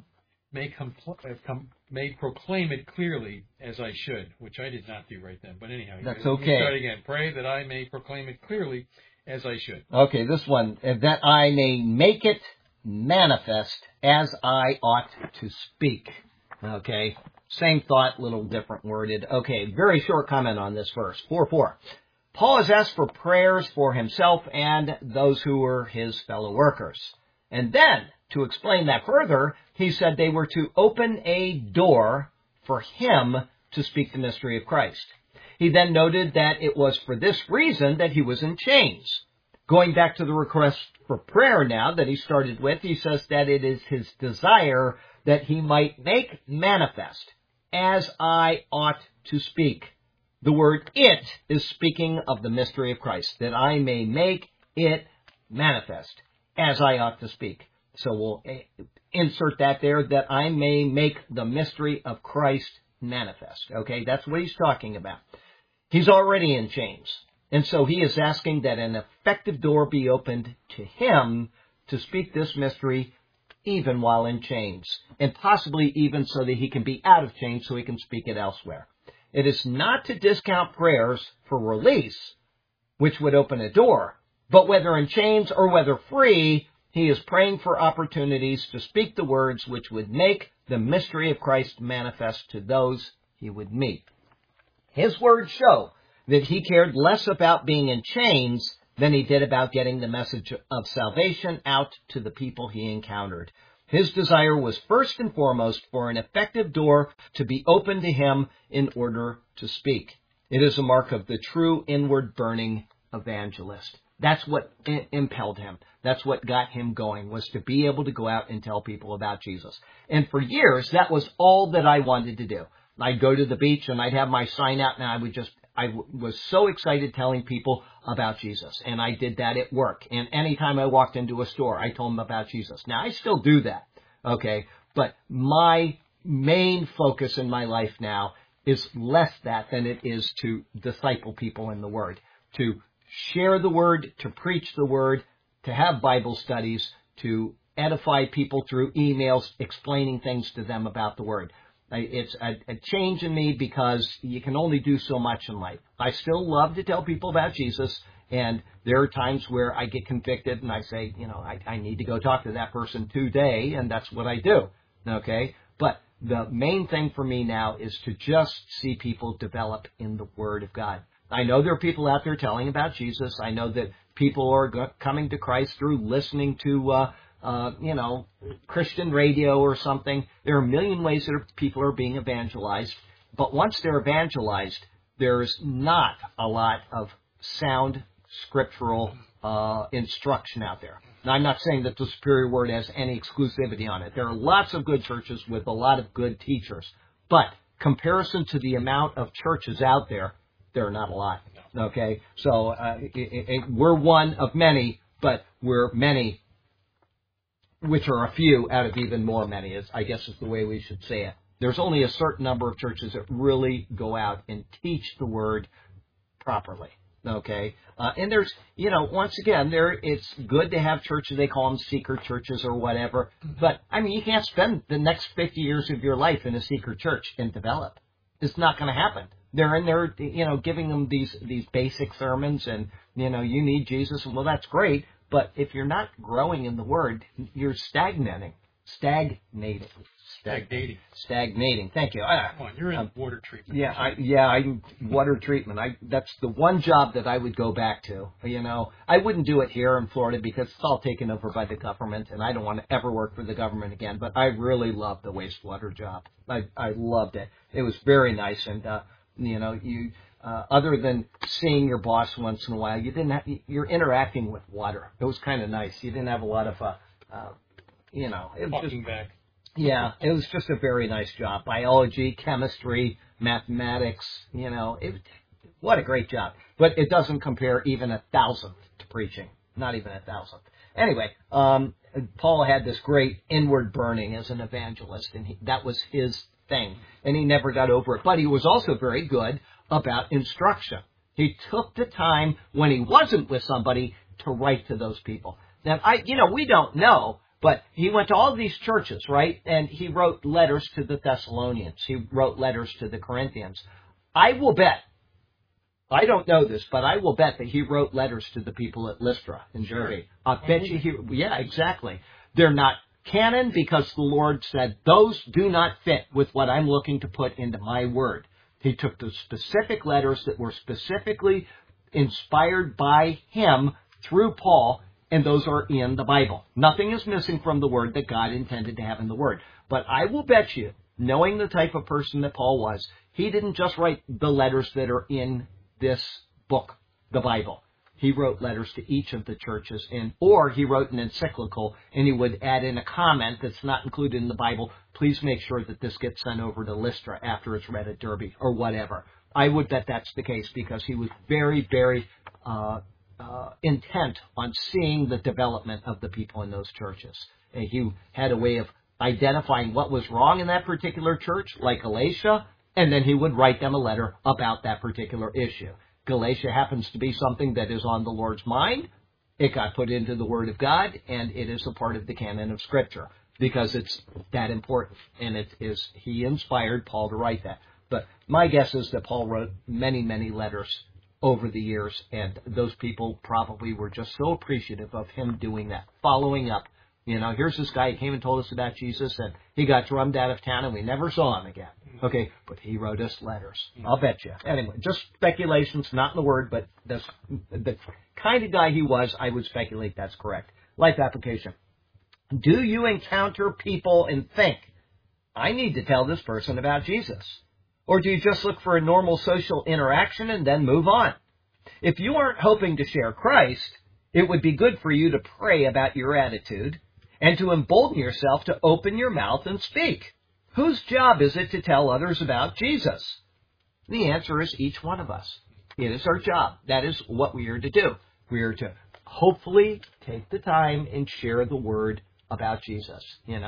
may proclaim it clearly as I should, which I did not do right then. But anyhow, that's okay. Let me start again. Pray that I may proclaim it clearly as I should. Okay, this one, that I may make it manifest as I ought to speak. Okay, same thought, little different worded. Okay, very short comment on this verse. 4:4. Paul has asked for prayers for himself and those who were his fellow workers. And then, to explain that further, he said they were to open a door for him to speak the mystery of Christ. He then noted that it was for this reason that he was in chains. Going back to the request for prayer now that he started with, he says that it is his desire that he might make manifest as I ought to speak. The word "it" is speaking of the mystery of Christ, that I may make it manifest as I ought to speak. So we'll insert that there, that I may make the mystery of Christ manifest. Okay, that's what he's talking about. He's already in chains, and so he is asking that an effective door be opened to him to speak this mystery even while in chains, and possibly even so that he can be out of chains so he can speak it elsewhere. It is not to discount prayers for release, which would open a door, but whether in chains or whether free, he is praying for opportunities to speak the words which would make the mystery of Christ manifest to those he would meet. His words show that he cared less about being in chains than he did about getting the message of salvation out to the people he encountered. His desire was first and foremost for an effective door to be opened to him in order to speak. It is a mark of the true inward burning evangelist. That's what impelled him. That's what got him going, was to be able to go out and tell people about Jesus. And for years, that was all that I wanted to do. I'd go to the beach and I'd have my sign out and I was so excited telling people about Jesus. And I did that at work. And anytime I walked into a store, I told them about Jesus. Now, I still do that, okay? But my main focus in my life now is less that than it is to disciple people in the Word, to share the Word, to preach the Word, to have Bible studies, to edify people through emails, explaining things to them about the Word. It's a change in me because you can only do so much in life. I still love to tell people about Jesus, and there are times where I get convicted and I say, I need to go talk to that person today, and that's what I do. Okay? But the main thing for me now is to just see people develop in the Word of God. I know there are people out there telling about Jesus. I know that people are coming to Christ through listening to Christian radio or something. There are a million ways that people are being evangelized. But once they're evangelized, there's not a lot of sound scriptural instruction out there. Now, I'm not saying that the Superior Word has any exclusivity on it. There are lots of good churches with a lot of good teachers. But comparison to the amount of churches out there, there are not a lot. Okay? So we're one of many, but we're many, which are a few out of even more many, I guess is the way we should say it. There's only a certain number of churches that really go out and teach the Word properly. Okay? And there's, once again, it's good to have churches, they call them secret churches or whatever. But, you can't spend the next 50 years of your life in a secret church and develop. It's not going to happen. They're in there, giving them these basic sermons and, you need Jesus. Well, that's great. But if you're not growing in the Word, you're stagnating. Stagnating. Thank you. Come on, you're in water treatment. I'm water treatment. That's the one job that I would go back to. I wouldn't do it here in Florida because it's all taken over by the government, and I don't want to ever work for the government again. But I really loved the wastewater job. I loved it. It was very nice, and you. Other than seeing your boss once in a while, you're interacting with water. It was kind of nice. You didn't have a lot of, it was Walking back. Yeah, it was just a very nice job. Biology, chemistry, mathematics, what a great job. But it doesn't compare even 1,000th to preaching. Not even 1,000th. Anyway, Paul had this great inward burning as an evangelist, and that was his thing. And he never got over it. But he was also very good about instruction. He took the time when he wasn't with somebody to write to those people. Now, we don't know, but he went to all these churches, right? And he wrote letters to the Thessalonians. He wrote letters to the Corinthians. I will bet, I don't know this, but I will bet that he wrote letters to the people at Lystra in Derbe. I'll bet you yeah, exactly. They're not canon because the Lord said, those do not fit with what I'm looking to put into my word. He took the specific letters that were specifically inspired by him through Paul, and those are in the Bible. Nothing is missing from the Word that God intended to have in the Word. But I will bet you, knowing the type of person that Paul was, he didn't just write the letters that are in this book, the Bible. He wrote letters to each of the churches, or he wrote an encyclical, and he would add in a comment that's not included in the Bible. Please make sure that this gets sent over to Lystra after it's read at Derbe, or whatever. I would bet that's the case because he was very, very intent on seeing the development of the people in those churches. And he had a way of identifying what was wrong in that particular church, like Galatia, and then he would write them a letter about that particular issue. Galatia happens to be something that is on the Lord's mind. It got put into the Word of God, and it is a part of the canon of Scripture because it's that important. And he inspired Paul to write that. But my guess is that Paul wrote many, many letters over the years, and those people probably were just so appreciative of him doing that, following up. Here's this guy who came and told us about Jesus, and he got drummed out of town, and we never saw him again. Okay, but he wrote us letters. I'll bet you. Anyway, just speculations, not in the Word, but the kind of guy he was, I would speculate that's correct. Life application. Do you encounter people and think, I need to tell this person about Jesus? Or do you just look for a normal social interaction and then move on? If you aren't hoping to share Christ, it would be good for you to pray about your attitude and to embolden yourself to open your mouth and speak. Whose job is it to tell others about Jesus? The answer is each one of us. It is our job. That is what we are to do. We are to hopefully take the time and share the word about Jesus.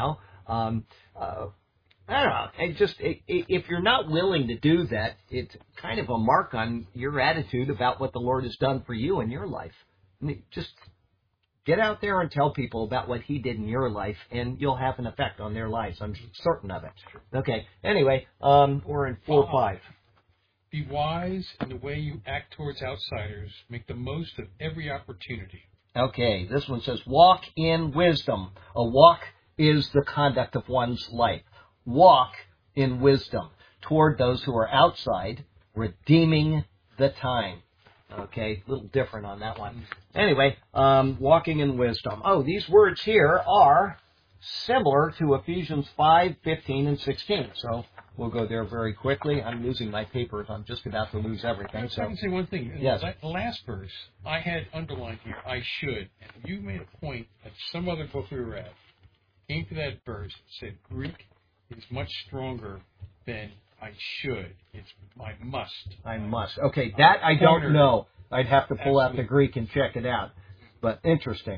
I don't know. If you're not willing to do that, it's kind of a mark on your attitude about what the Lord has done for you in your life. Just Get out there and tell people about what he did in your life, and you'll have an effect on their lives. I'm certain of it. Okay. Anyway, we're in 4-5. Be wise in the way you act towards outsiders. Make the most of every opportunity. Okay, this one says, walk in wisdom. A walk is the conduct of one's life. Walk in wisdom toward those who are outside, redeeming the time. Okay, a little different on that one. Anyway, walking in wisdom. Oh, these words here are similar to Ephesians 5:15 and 16. So we'll go there very quickly. I'm losing my papers. I'm just about to lose everything. I can say one thing. Yes. The last verse I had underlined here, I should. And you made a point that some other book we were at came to that verse and said Greek is much stronger than I should. It's I must. I must. Okay, that I don't know. I'd have to pull out the Greek and check it out. But interesting.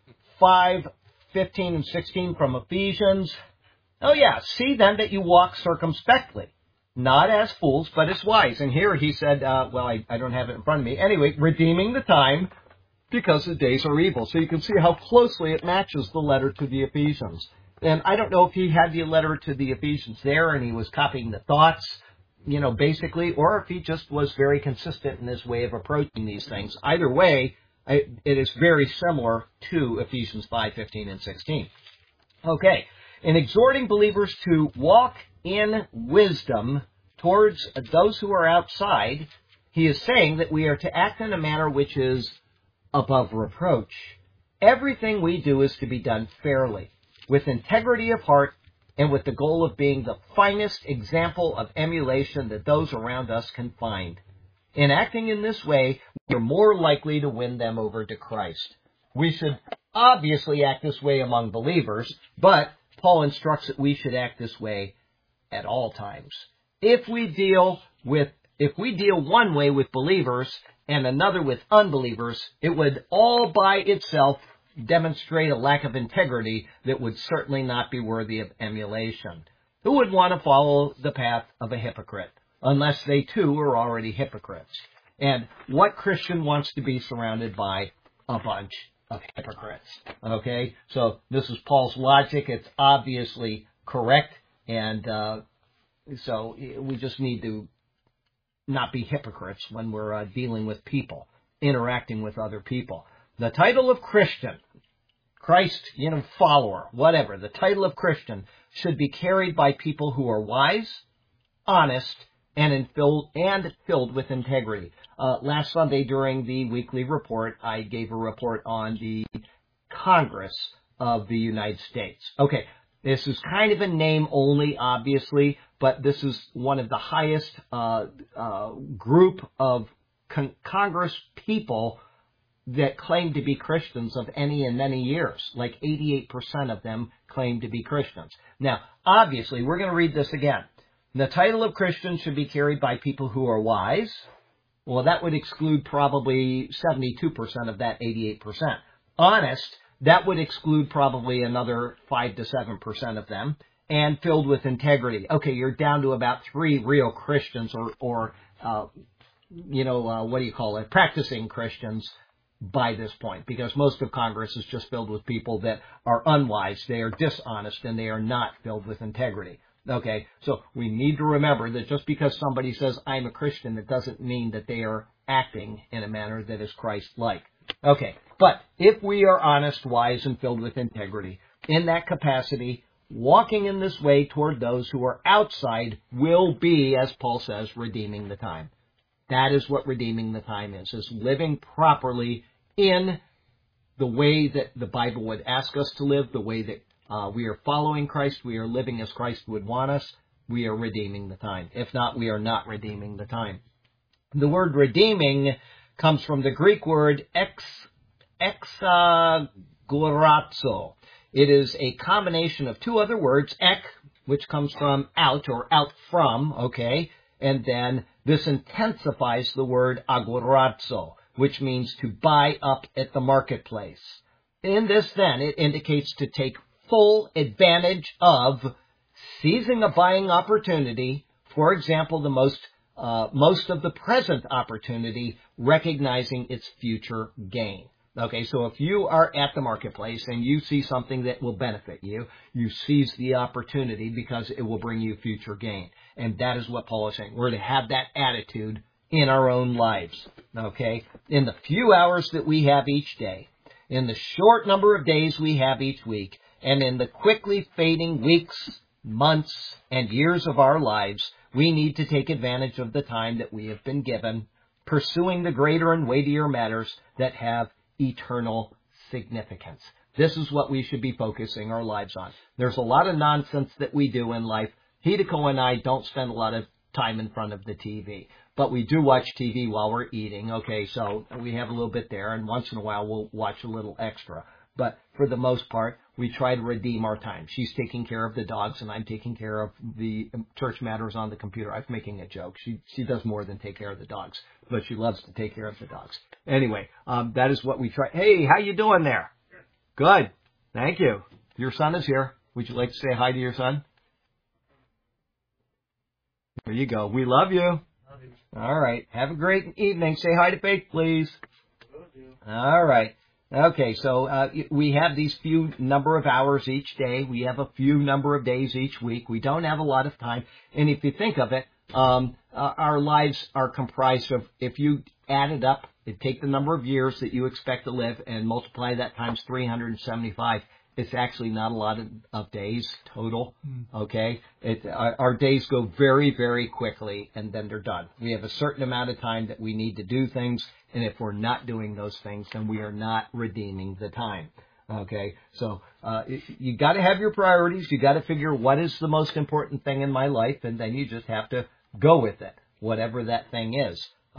5:15 and 16 from Ephesians. Oh yeah, see then that you walk circumspectly, not as fools, but as wise. And here he said, I don't have it in front of me. Anyway, redeeming the time because the days are evil. So you can see how closely it matches the letter to the Ephesians. And I don't know if he had the letter to the Ephesians there and he was copying the thoughts, basically, or if he just was very consistent in his way of approaching these things. Either way, it is very similar to Ephesians 5:15 and 16. Okay. In exhorting believers to walk in wisdom towards those who are outside, he is saying that we are to act in a manner which is above reproach. Everything we do is to be done fairly, with integrity of heart, and with the goal of being the finest example of emulation that those around us can find. In acting in this way, we are more likely to win them over to Christ. We should obviously act this way among believers, but Paul instructs that we should act this way at all times. If we deal one way with believers and another with unbelievers, it would all by itself demonstrate a lack of integrity that would certainly not be worthy of emulation. Who would want to follow the path of a hypocrite unless they too are already hypocrites? And what Christian wants to be surrounded by a bunch of hypocrites? Okay, so this is Paul's logic. It's obviously correct, and so we just need to not be hypocrites when we're dealing with people, interacting with other people. The title of Christian, Christ, follower, whatever, the title of Christian should be carried by people who are wise, honest, and filled with integrity. Last Sunday during the weekly report, I gave a report on the Congress of the United States. Okay, this is kind of a name only, obviously, but this is one of the highest group of Congress people that claim to be Christians of any in many years. Like 88% of them claim to be Christians. Now, obviously, we're going to read this again. The title of Christian should be carried by people who are wise. Well, that would exclude probably 72% of that 88%. Honest, that would exclude probably another 5 to 7% of them. And filled with integrity. Okay, you're down to about 3 real Christians or practicing Christians by this point, because most of Congress is just filled with people that are unwise, they are dishonest, and they are not filled with integrity. Okay, so we need to remember that just because somebody says, I'm a Christian, it doesn't mean that they are acting in a manner that is Christ-like. Okay, but if we are honest, wise, and filled with integrity, in that capacity, walking in this way toward those who are outside will be, as Paul says, redeeming the time. That is what redeeming the time is living properly in the way that the Bible would ask us to live, the way that we are following Christ, we are living as Christ would want us, we are redeeming the time. If not, we are not redeeming the time. The word redeeming comes from the Greek word exagorazo. It is a combination of 2 other words, ek, which comes from out or out from, okay, and then this intensifies the word agorazo, which means to buy up at the marketplace. In this, then, it indicates to take full advantage of seizing a buying opportunity, for example, the most of the present opportunity, recognizing its future gain. Okay, so if you are at the marketplace and you see something that will benefit you, you seize the opportunity because it will bring you future gain. And that is what Paul is saying. We're to have that attitude in our own lives. Okay, in the few hours that we have each day, in the short number of days we have each week, and in the quickly fading weeks, months, and years of our lives, we need to take advantage of the time that we have been given, pursuing the greater and weightier matters that have eternal significance. This is what we should be focusing our lives on. There's a lot of nonsense that we do in life. Hideko and I don't spend a lot of time in front of the TV, but we do watch TV while we're eating. Okay, so we have a little bit there, and once in a while we'll watch a little extra. But for the most part, we try to redeem our time. She's taking care of the dogs, and I'm taking care of the church matters on the computer. I'm making a joke. She does more than take care of the dogs, but she loves to take care of the dogs. Anyway, that is what we try. Hey, how you doing there? Good. Thank you. Your son is here. Would you like to say hi to your son? There you go. We love you. Love you. All right. Have a great evening. Say hi to Faith, please. Will do. All right. Okay, so we have these few number of hours each day. We have a few number of days each week. We don't have a lot of time. And if you think of it, our lives are comprised of, if you add it up, take the number of years that you expect to live and multiply that times 375. It's actually not a lot of days total, okay? Our days go very, very quickly, and then they're done. We have a certain amount of time that we need to do things, and if we're not doing those things, then we are not redeeming the time, okay? So you got to have your priorities. You got to figure what is the most important thing in my life, and then you just have to go with it, whatever that thing is.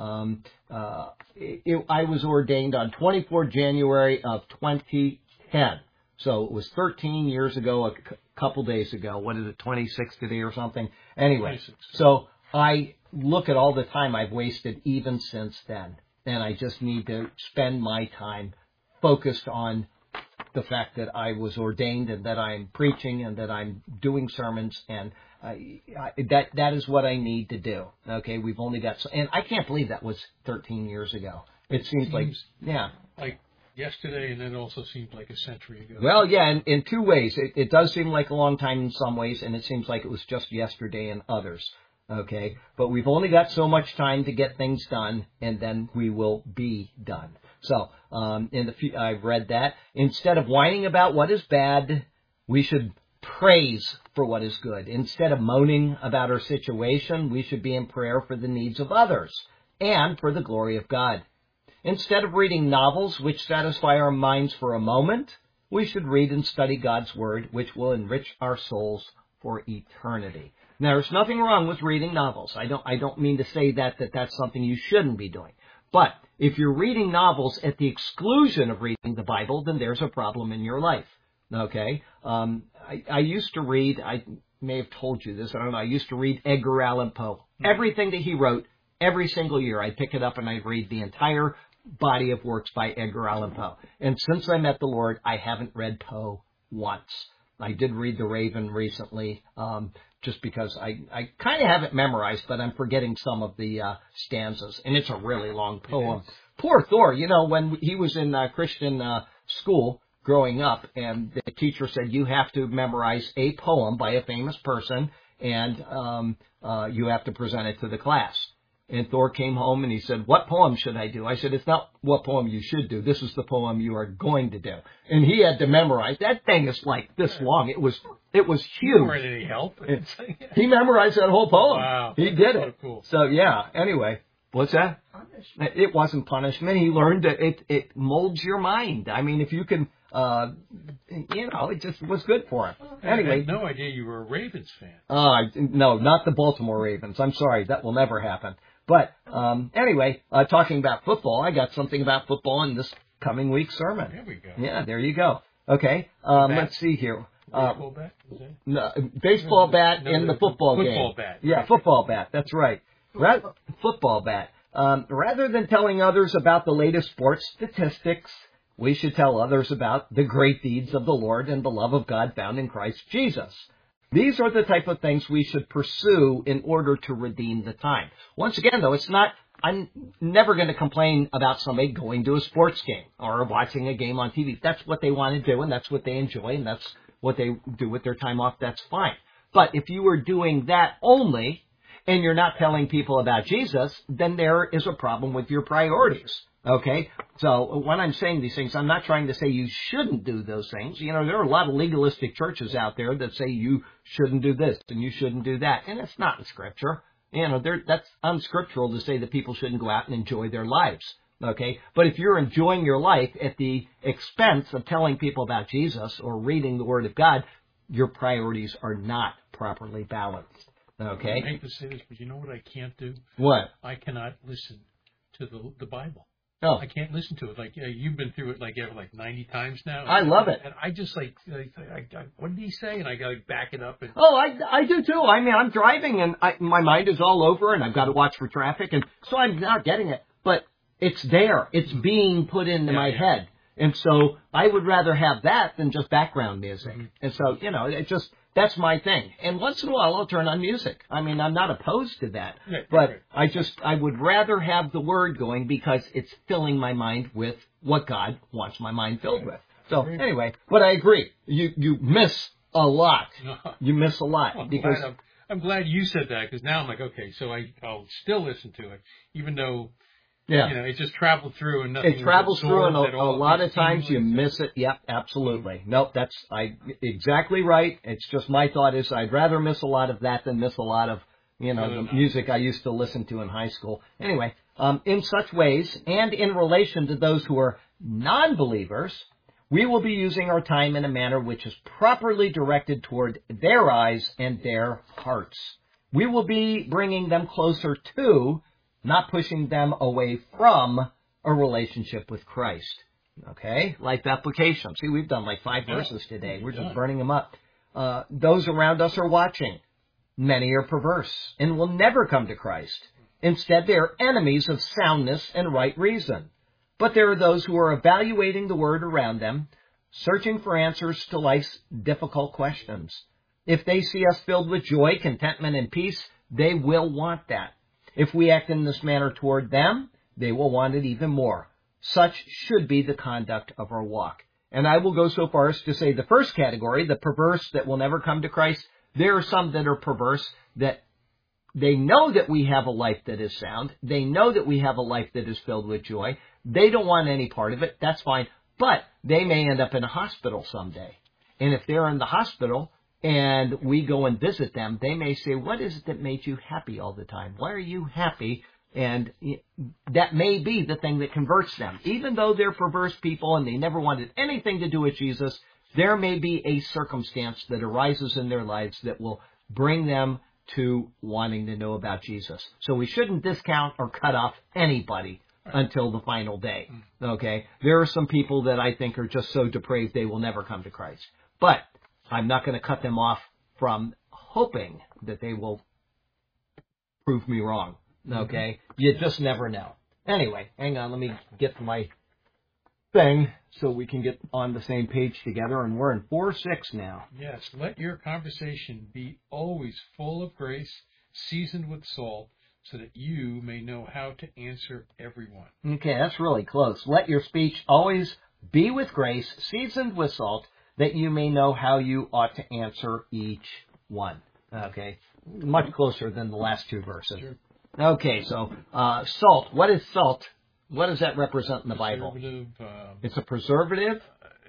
I was ordained on 24 January of 2010. So it was 13 years ago, a couple days ago. What is it, 26 today or something? Anyway, 26. So I look at all the time I've wasted even since then. And I just need to spend my time focused on the fact that I was ordained and that I'm preaching and that I'm doing sermons. And that is what I need to do. Okay, we've only got... And I can't believe that was 13 years ago. It seems like... Yeah. Like yesterday, and it also seemed like a century ago. Well, yeah, in two ways. It does seem like a long time in some ways, and it seems like it was just yesterday in others. Okay? But we've only got so much time to get things done, and then we will be done. So, I've read that. Instead of whining about what is bad, we should praise for what is good. Instead of moaning about our situation, we should be in prayer for the needs of others and for the glory of God. Instead of reading novels which satisfy our minds for a moment, we should read and study God's Word, which will enrich our souls for eternity. Now, there's nothing wrong with reading novels. I don't mean to say that that's something you shouldn't be doing. But if you're reading novels at the exclusion of reading the Bible, then there's a problem in your life. Okay? I used to read, I may have told you this, I don't know, I used to read Edgar Allan Poe. Everything that he wrote, every single year, I'd pick it up and I'd read the entire body of works by Edgar Allan Poe. And since I met the Lord, I haven't read Poe once. I did read The Raven recently, just because I kind of have it memorized, but I'm forgetting some of the stanzas. And it's a really long poem. Poor Thor, when he was in Christian school growing up, and the teacher said, you have to memorize a poem by a famous person, and you have to present it to the class. And Thor came home and he said, what poem should I do? I said, it's not what poem you should do. This is the poem you are going to do. And he had to memorize. That thing is like this long. It was huge. You weren't any help. He memorized that whole poem. Wow. He did it. So cool. So, yeah. Anyway, what's that? Punishment. It wasn't punishment. He learned that it molds your mind. I mean, if you can, it just was good for him. Anyway. I had no idea you were a Ravens fan. No, not the Baltimore Ravens. I'm sorry. That will never happen. But anyway, talking about football, I got something about football in this coming week's sermon. There we go. Yeah, there you go. Okay, let's see here. Baseball bat? No, baseball bat in the football game. Football bat. Yeah, football bat. That's right. Football bat. Rather than telling others about the latest sports statistics, we should tell others about the great deeds of the Lord and the love of God found in Christ Jesus. These are the type of things we should pursue in order to redeem the time. Once again, though, it's not I'm never going to complain about somebody going to a sports game or watching a game on TV. That's what they want to do, and that's what they enjoy, and that's what they do with their time off. That's fine. But if you were doing that only, and you're not telling people about Jesus, then there is a problem with your priorities. Okay? So when I'm saying these things, I'm not trying to say you shouldn't do those things. You know, there are a lot of legalistic churches out there that say you shouldn't do this and you shouldn't do that. And it's not in Scripture. You know, that's unscriptural to say that people shouldn't go out and enjoy their lives. Okay? But if you're enjoying your life at the expense of telling people about Jesus or reading the Word of God, your priorities are not properly balanced. Okay? I hate to say this, but you know what I can't do? What? I cannot listen to the Bible. Oh. I can't listen to it. Like you've been through it like 90 times now. I love it. And I just what did he say? And I got to back it up. And I do too. I mean, I'm driving and my mind is all over and I've got to watch for traffic, and so I'm not getting it. But it's there. It's being put into my head. And so I would rather have that than just background music. Mm-hmm. And so, you know, that's my thing. And once in a while, I'll turn on music. I mean, I'm not opposed to that. Right, but right. I would rather have the Word going because it's filling my mind with what God wants my mind filled with. So anyway, but I agree. You miss a lot. You miss a lot. Well, because I'm glad you said that, because now I'm like, okay, so I'll still listen to it, even though... Yeah. You know, it just traveled through and nothing. It travels through, and a lot of times you miss it. Yep, absolutely. Nope, that's exactly right. It's just my thought is I'd rather miss a lot of that than miss a lot of, you know, the music I used to listen to in high school. Anyway, in such ways, and in relation to those who are non-believers, we will be using our time in a manner which is properly directed toward their eyes and their hearts. We will be bringing them closer to, not pushing them away from, a relationship with Christ. Okay? Life application. See, we've done like 5 verses today. We're just burning them up. Those around us are watching. Many are perverse and will never come to Christ. Instead, they are enemies of soundness and right reason. But there are those who are evaluating the Word around them, searching for answers to life's difficult questions. If they see us filled with joy, contentment, and peace, they will want that. If we act in this manner toward them, they will want it even more. Such should be the conduct of our walk. And I will go so far as to say the first category, the perverse that will never come to Christ, there are some that are perverse that they know that we have a life that is sound. They know that we have a life that is filled with joy. They don't want any part of it. That's fine. But they may end up in a hospital someday. And if they're in the hospital, and we go and visit them, they may say, what is it that made you happy all the time? Why are you happy? And that may be the thing that converts them. Even though they're perverse people and they never wanted anything to do with Jesus, there may be a circumstance that arises in their lives that will bring them to wanting to know about Jesus. So we shouldn't discount or cut off anybody until the final day. Okay? There are some people that I think are just so depraved they will never come to Christ. But I'm not going to cut them off from hoping that they will prove me wrong. Okay? You just never know. Anyway, hang on. Let me get my thing so we can get on the same page together. And we're in 4:6 now. Yes. Let your conversation be always full of grace, seasoned with salt, so that you may know how to answer everyone. Okay, that's really close. Let your speech always be with grace, seasoned with salt, that you may know how you ought to answer each one. Okay, much closer than the last 2 verses. Sure. Okay, so salt. What is salt? What does that represent in the Bible? It's a preservative.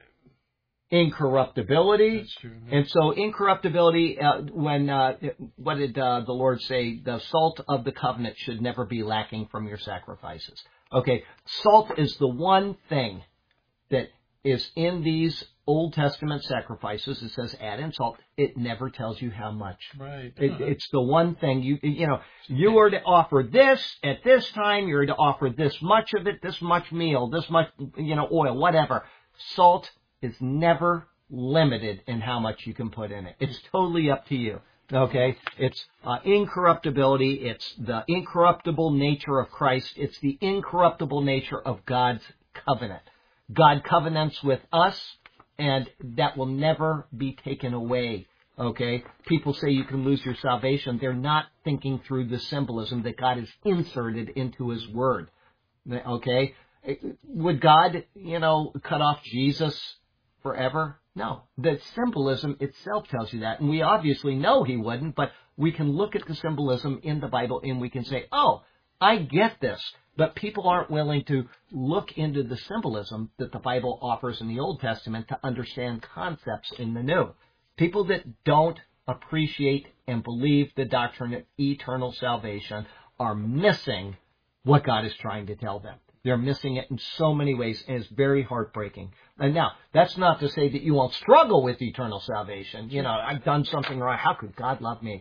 Incorruptibility. That's true. And so incorruptibility, what did the Lord say? The salt of the covenant should never be lacking from your sacrifices. Okay, salt is the one thing that is in these Old Testament sacrifices. It says add in salt. It never tells you how much. Right. It's the one thing you are to offer this at this time. You're to offer this much of it, this much meal, this much oil, whatever. Salt is never limited in how much you can put in it. It's totally up to you. Okay? It's incorruptibility. It's the incorruptible nature of Christ. It's the incorruptible nature of God's covenant. God covenants with us, and that will never be taken away. Okay? People say you can lose your salvation. They're not thinking through the symbolism that God has inserted into His Word. Okay? Would God, cut off Jesus forever? No. The symbolism itself tells you that. And we obviously know He wouldn't, but we can look at the symbolism in the Bible and we can say, oh, I get this. But people aren't willing to look into the symbolism that the Bible offers in the Old Testament to understand concepts in the New. People that don't appreciate and believe the doctrine of eternal salvation are missing what God is trying to tell them. They're missing it in so many ways, and it's very heartbreaking. And now, that's not to say that you won't struggle with eternal salvation. I've done something wrong. How could God love me?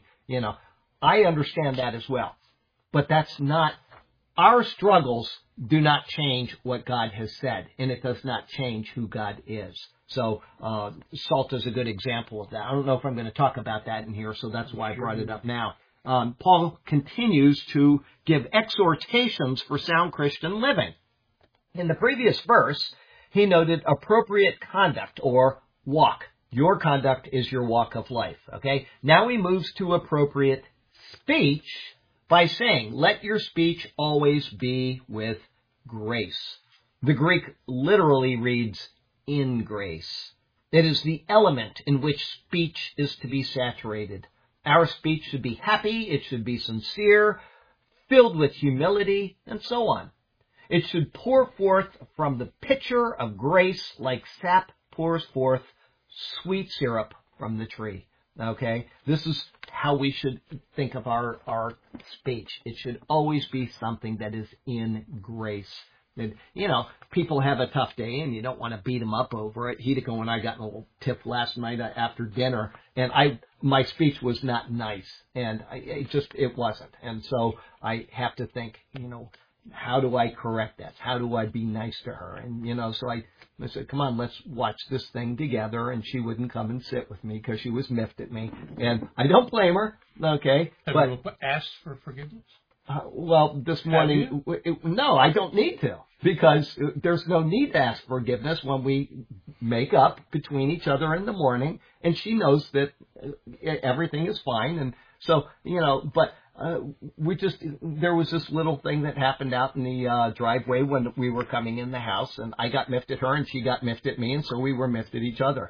I understand that as well. But that's not, our struggles do not change what God has said, and it does not change who God is. So, salt is a good example of that. I don't know if I'm going to talk about that in here, so that's why I brought it up now. Paul continues to give exhortations for sound Christian living. In the previous verse, he noted appropriate conduct or walk. Your conduct is your walk of life, okay? Now he moves to appropriate speech by saying, let your speech always be with grace. The Greek literally reads, in grace. It is the element in which speech is to be saturated. Our speech should be happy, it should be sincere, filled with humility, and so on. It should pour forth from the pitcher of grace like sap pours forth sweet syrup from the tree. Okay? This is how we should think of our speech. It should always be something that is in grace. And, people have a tough day and you don't want to beat them up over it. Hideko and I got in a little tiff last night after dinner, and my speech was not nice, and it wasn't. And so I have to think, how do I correct that? How do I be nice to her? And, so I said, come on, let's watch this thing together. And she wouldn't come and sit with me because she was miffed at me. And I don't blame her, okay? Have you asked for forgiveness? Well, this morning, no, I don't need to, because there's no need to ask forgiveness when we make up between each other in the morning, and she knows that everything is fine. And so, but there was this little thing that happened out in the driveway when we were coming in the house, and I got miffed at her and she got miffed at me, and so we were miffed at each other.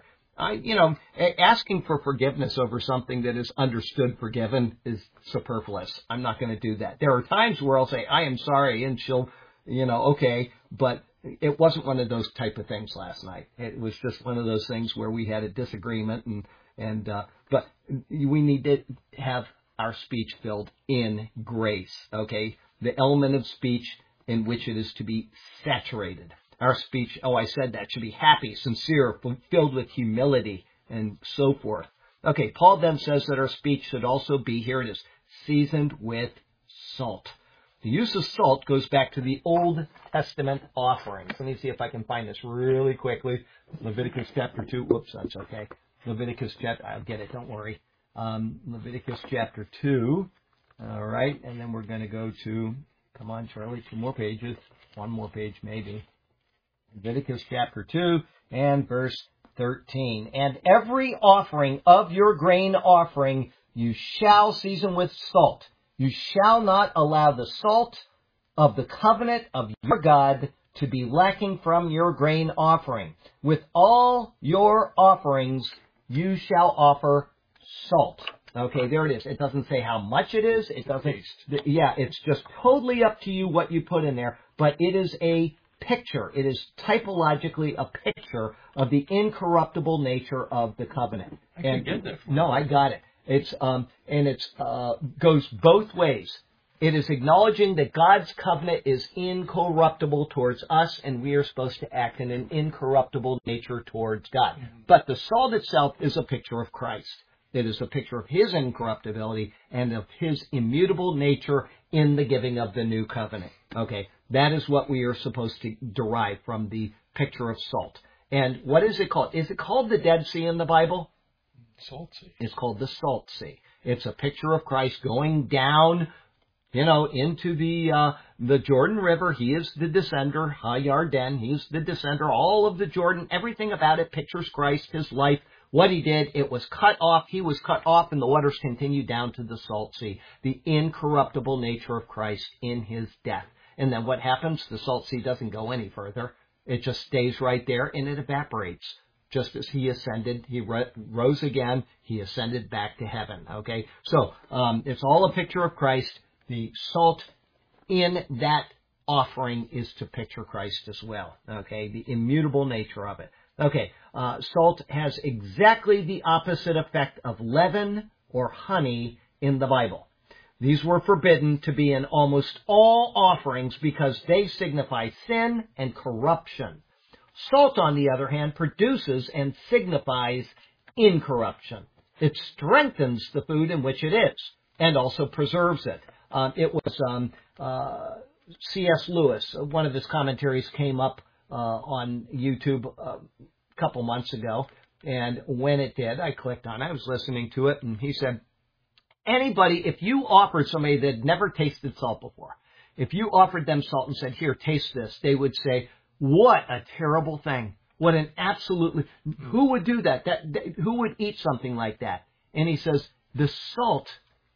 Asking for forgiveness over something that is understood forgiven is superfluous. I'm not going to do that. There are times where I'll say, I am sorry, and she'll, okay, but it wasn't one of those type of things last night. It was just one of those things where we had a disagreement, but we need to have our speech filled in grace, okay? The element of speech in which it is to be saturated. Our speech, I said that, should be happy, sincere, filled with humility, and so forth. Okay, Paul then says that our speech should also be, here it is, seasoned with salt. The use of salt goes back to the Old Testament offerings. Let me see if I can find this really quickly. Leviticus chapter 2. Whoops, that's okay. Leviticus chapter, I'll get it, don't worry. Leviticus chapter 2. All right, and then we're going to go to, come on, Charlie, 2 more pages. 1 more page, maybe. Leviticus chapter 2 and verse 13. And every offering of your grain offering you shall season with salt. You shall not allow the salt of the covenant of your God to be lacking from your grain offering. With all your offerings you shall offer salt. Okay, there it is. It doesn't say how much it is. It doesn't. Yeah, it's just totally up to you what you put in there. But it is a picture. It is typologically a picture of the incorruptible nature of the covenant. I can get that. No, I got it. It's goes both ways. It is acknowledging that God's covenant is incorruptible towards us, and we are supposed to act in an incorruptible nature towards God. But the salt itself is a picture of Christ. It is a picture of His incorruptibility and of His immutable nature in the giving of the new covenant. Okay, that is what we are supposed to derive from the picture of salt. And what is it called? Is it called the Dead Sea in the Bible? Salt Sea. It's called the Salt Sea. It's a picture of Christ going down, into the Jordan River. He is the descender, Ha Yarden. He's the descender. All of the Jordan, everything about it pictures Christ, His life, What he did, it was cut off. He was cut off, and the waters continued down to the salt sea. The incorruptible nature of Christ in his death. And then what happens? The salt sea doesn't go any further. It just stays right there, and it evaporates. Just as he ascended, he rose again, he ascended back to heaven. Okay? So, it's all a picture of Christ. The salt in that offering is to picture Christ as well. Okay? The immutable nature of it. Okay, salt has exactly the opposite effect of leaven or honey in the Bible. These were forbidden to be in almost all offerings because they signify sin and corruption. Salt, on the other hand, produces and signifies incorruption. It strengthens the food in which it is and also preserves it. It was C.S. Lewis. One of his commentaries came up on YouTube a couple months ago, and when it did, I clicked on it. I was listening to it, and he said, anybody, if you offered somebody that had never tasted salt before, if you offered them salt and said, here, taste this, they would say, what a terrible thing. What an absolutely, who would do that? Who would eat something like that? And he says, the salt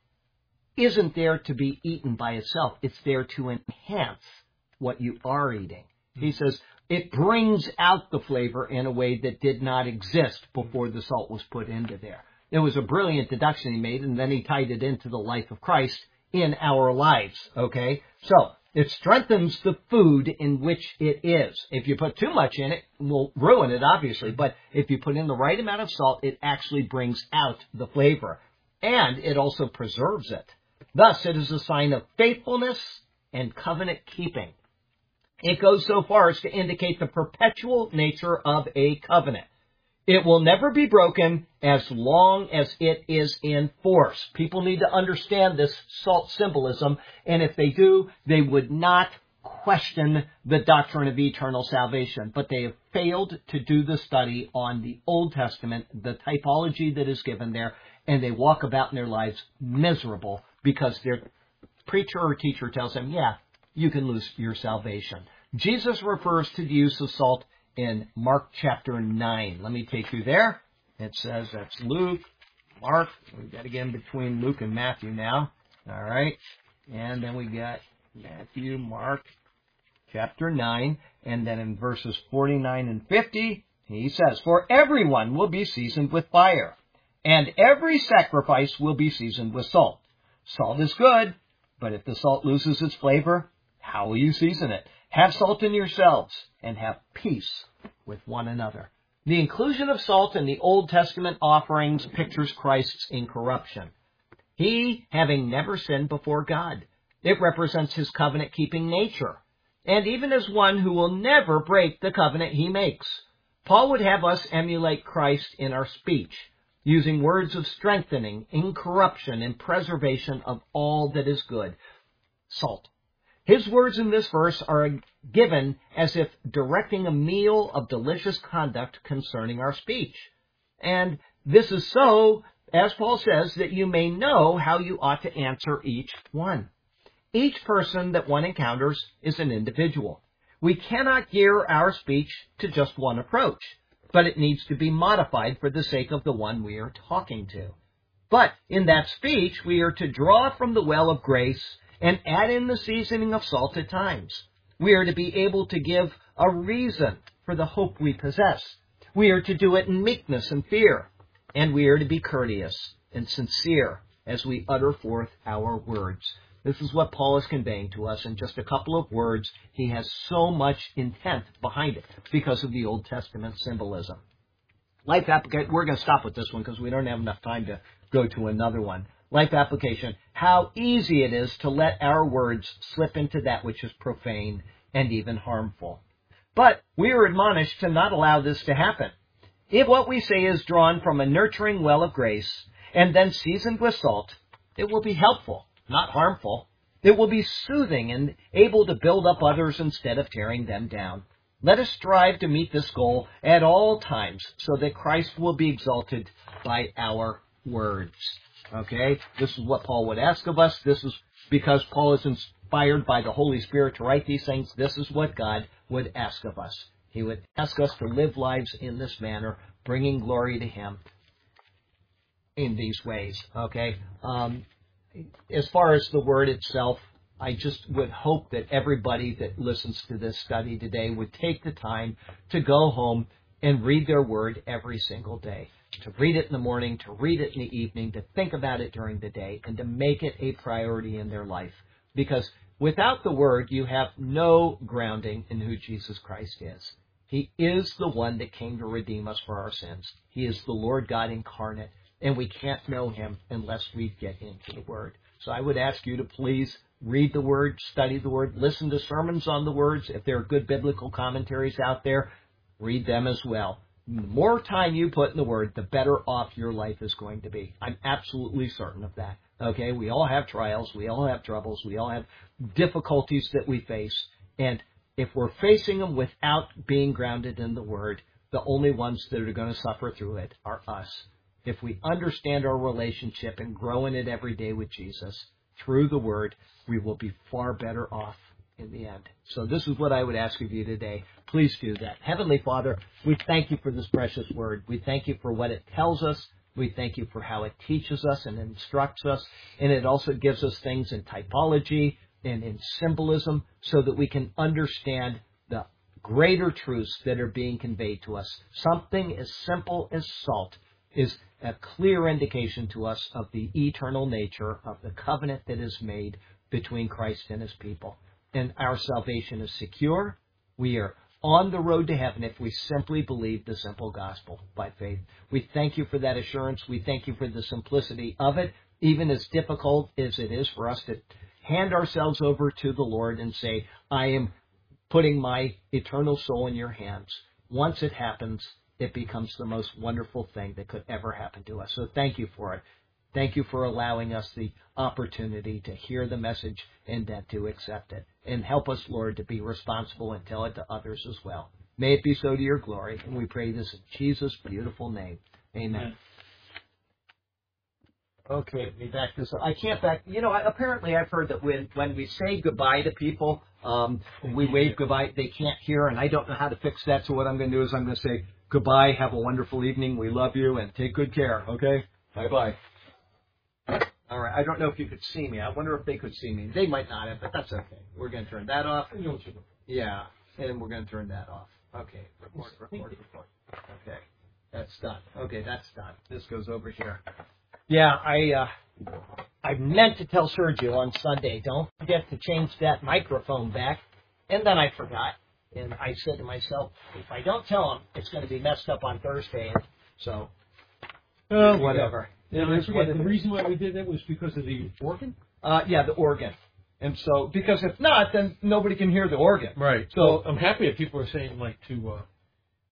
isn't there to be eaten by itself. It's there to enhance what you are eating. He says, it brings out the flavor in a way that did not exist before the salt was put into there. It was a brilliant deduction he made, and then he tied it into the life of Christ in our lives, okay? So, it strengthens the food in which it is. If you put too much in it, it will ruin it, obviously, but if you put in the right amount of salt, it actually brings out the flavor, and it also preserves it. Thus, it is a sign of faithfulness and covenant keeping. It goes so far as to indicate the perpetual nature of a covenant. It will never be broken as long as it is in force. People need to understand this salt symbolism, and if they do, they would not question the doctrine of eternal salvation. But they have failed to do the study on the Old Testament, the typology that is given there, and they walk about in their lives miserable because their preacher or teacher tells them, yeah, you can lose your salvation. Jesus refers to the use of salt in Mark chapter 9. Let me take you there. It says that's Luke, Mark. We've got to get in between Luke and Matthew now. All right. And then we got Matthew, Mark chapter 9. And then in verses 49 and 50, he says, for everyone will be seasoned with fire, and every sacrifice will be seasoned with salt. Salt is good, but if the salt loses its flavor, how will you season it? Have salt in yourselves, and have peace with one another. The inclusion of salt in the Old Testament offerings pictures Christ's incorruption. He, having never sinned before God. It represents his covenant-keeping nature, and even as one who will never break the covenant he makes. Paul would have us emulate Christ in our speech, using words of strengthening, incorruption, and preservation of all that is good. Salt. His words in this verse are given as if directing a meal of delicious conduct concerning our speech. And this is so, as Paul says, that you may know how you ought to answer each one. Each person that one encounters is an individual. We cannot gear our speech to just one approach, but it needs to be modified for the sake of the one we are talking to. But in that speech, we are to draw from the well of grace and add in the seasoning of salt at times. We are to be able to give a reason for the hope we possess. We are to do it in meekness and fear. And we are to be courteous and sincere as we utter forth our words. This is what Paul is conveying to us in just a couple of words. He has so much intent behind it because of the Old Testament symbolism. Life application, we're going to stop with this one because we don't have enough time to go to another one. Life application, how easy it is to let our words slip into that which is profane and even harmful. But we are admonished to not allow this to happen. If what we say is drawn from a nurturing well of grace and then seasoned with salt, it will be helpful, not harmful. It will be soothing and able to build up others instead of tearing them down. Let us strive to meet this goal at all times so that Christ will be exalted by our words. Okay, this is what Paul would ask of us. This is because Paul is inspired by the Holy Spirit to write these things. This is what God would ask of us. He would ask us to live lives in this manner bringing glory to Him in these ways, okay? As far as the Word itself, I just would hope that everybody that listens to this study today would take the time to go home and read their Word every single day. To read it in the morning, to read it in the evening, to think about it during the day, and to make it a priority in their life. Because without the Word, you have no grounding in who Jesus Christ is. He is the one that came to redeem us for our sins. He is the Lord God incarnate, and we can't know Him unless we get into the Word. So I would ask you to please read the Word, study the Word, listen to sermons on the words. If there are good biblical commentaries out there, read them as well. The more time you put in the Word, the better off your life is going to be. I'm absolutely certain of that. Okay, we all have trials, we all have troubles, we all have difficulties that we face, and if we're facing them without being grounded in the Word, the only ones that are going to suffer through it are us. If we understand our relationship and grow in it every day with Jesus through the Word, we will be far better off in the end. So this is what I would ask of you today. Please do that. Heavenly Father, we thank you for this precious Word. We thank you for what it tells us. We thank you for how it teaches us and instructs us. And it also gives us things in typology and in symbolism so that we can understand the greater truths that are being conveyed to us. Something as simple as salt is a clear indication to us of the eternal nature of the covenant that is made between Christ and His people. And our salvation is secure. We are on the road to heaven if we simply believe the simple gospel by faith. We thank you for that assurance. We thank you for the simplicity of it, even as difficult as it is for us to hand ourselves over to the Lord and say, I am putting my eternal soul in your hands. Once it happens, it becomes the most wonderful thing that could ever happen to us. So thank you for it. Thank you for allowing us the opportunity to hear the message and then to accept it. And help us, Lord, to be responsible and tell it to others as well. May it be so to your glory. And we pray this in Jesus' beautiful name. Amen. Okay, we back this up. I can't back. Apparently I've heard that when we say goodbye to people, we wave goodbye, they can't hear, and I don't know how to fix that. So what I'm going to do is I'm going to say goodbye, have a wonderful evening, we love you, and take good care, okay? Bye-bye. All right, I don't know if you could see me. I wonder if they could see me. They might not have, but that's okay. We're going to turn that off. Yeah, and we're going to turn that off. Okay, record. Okay, that's done. Okay, that's done. This goes over here. Yeah, I meant to tell Sergio on Sunday, don't forget to change that microphone back, and then I forgot. And I said to myself, if I don't tell him, it's going to be messed up on Thursday. So, whatever. Yeah, the reason why we did that was because of the organ? Yeah, the organ. And so, because if not, then nobody can hear the organ. Right. So I'm happy that people are saying, like, to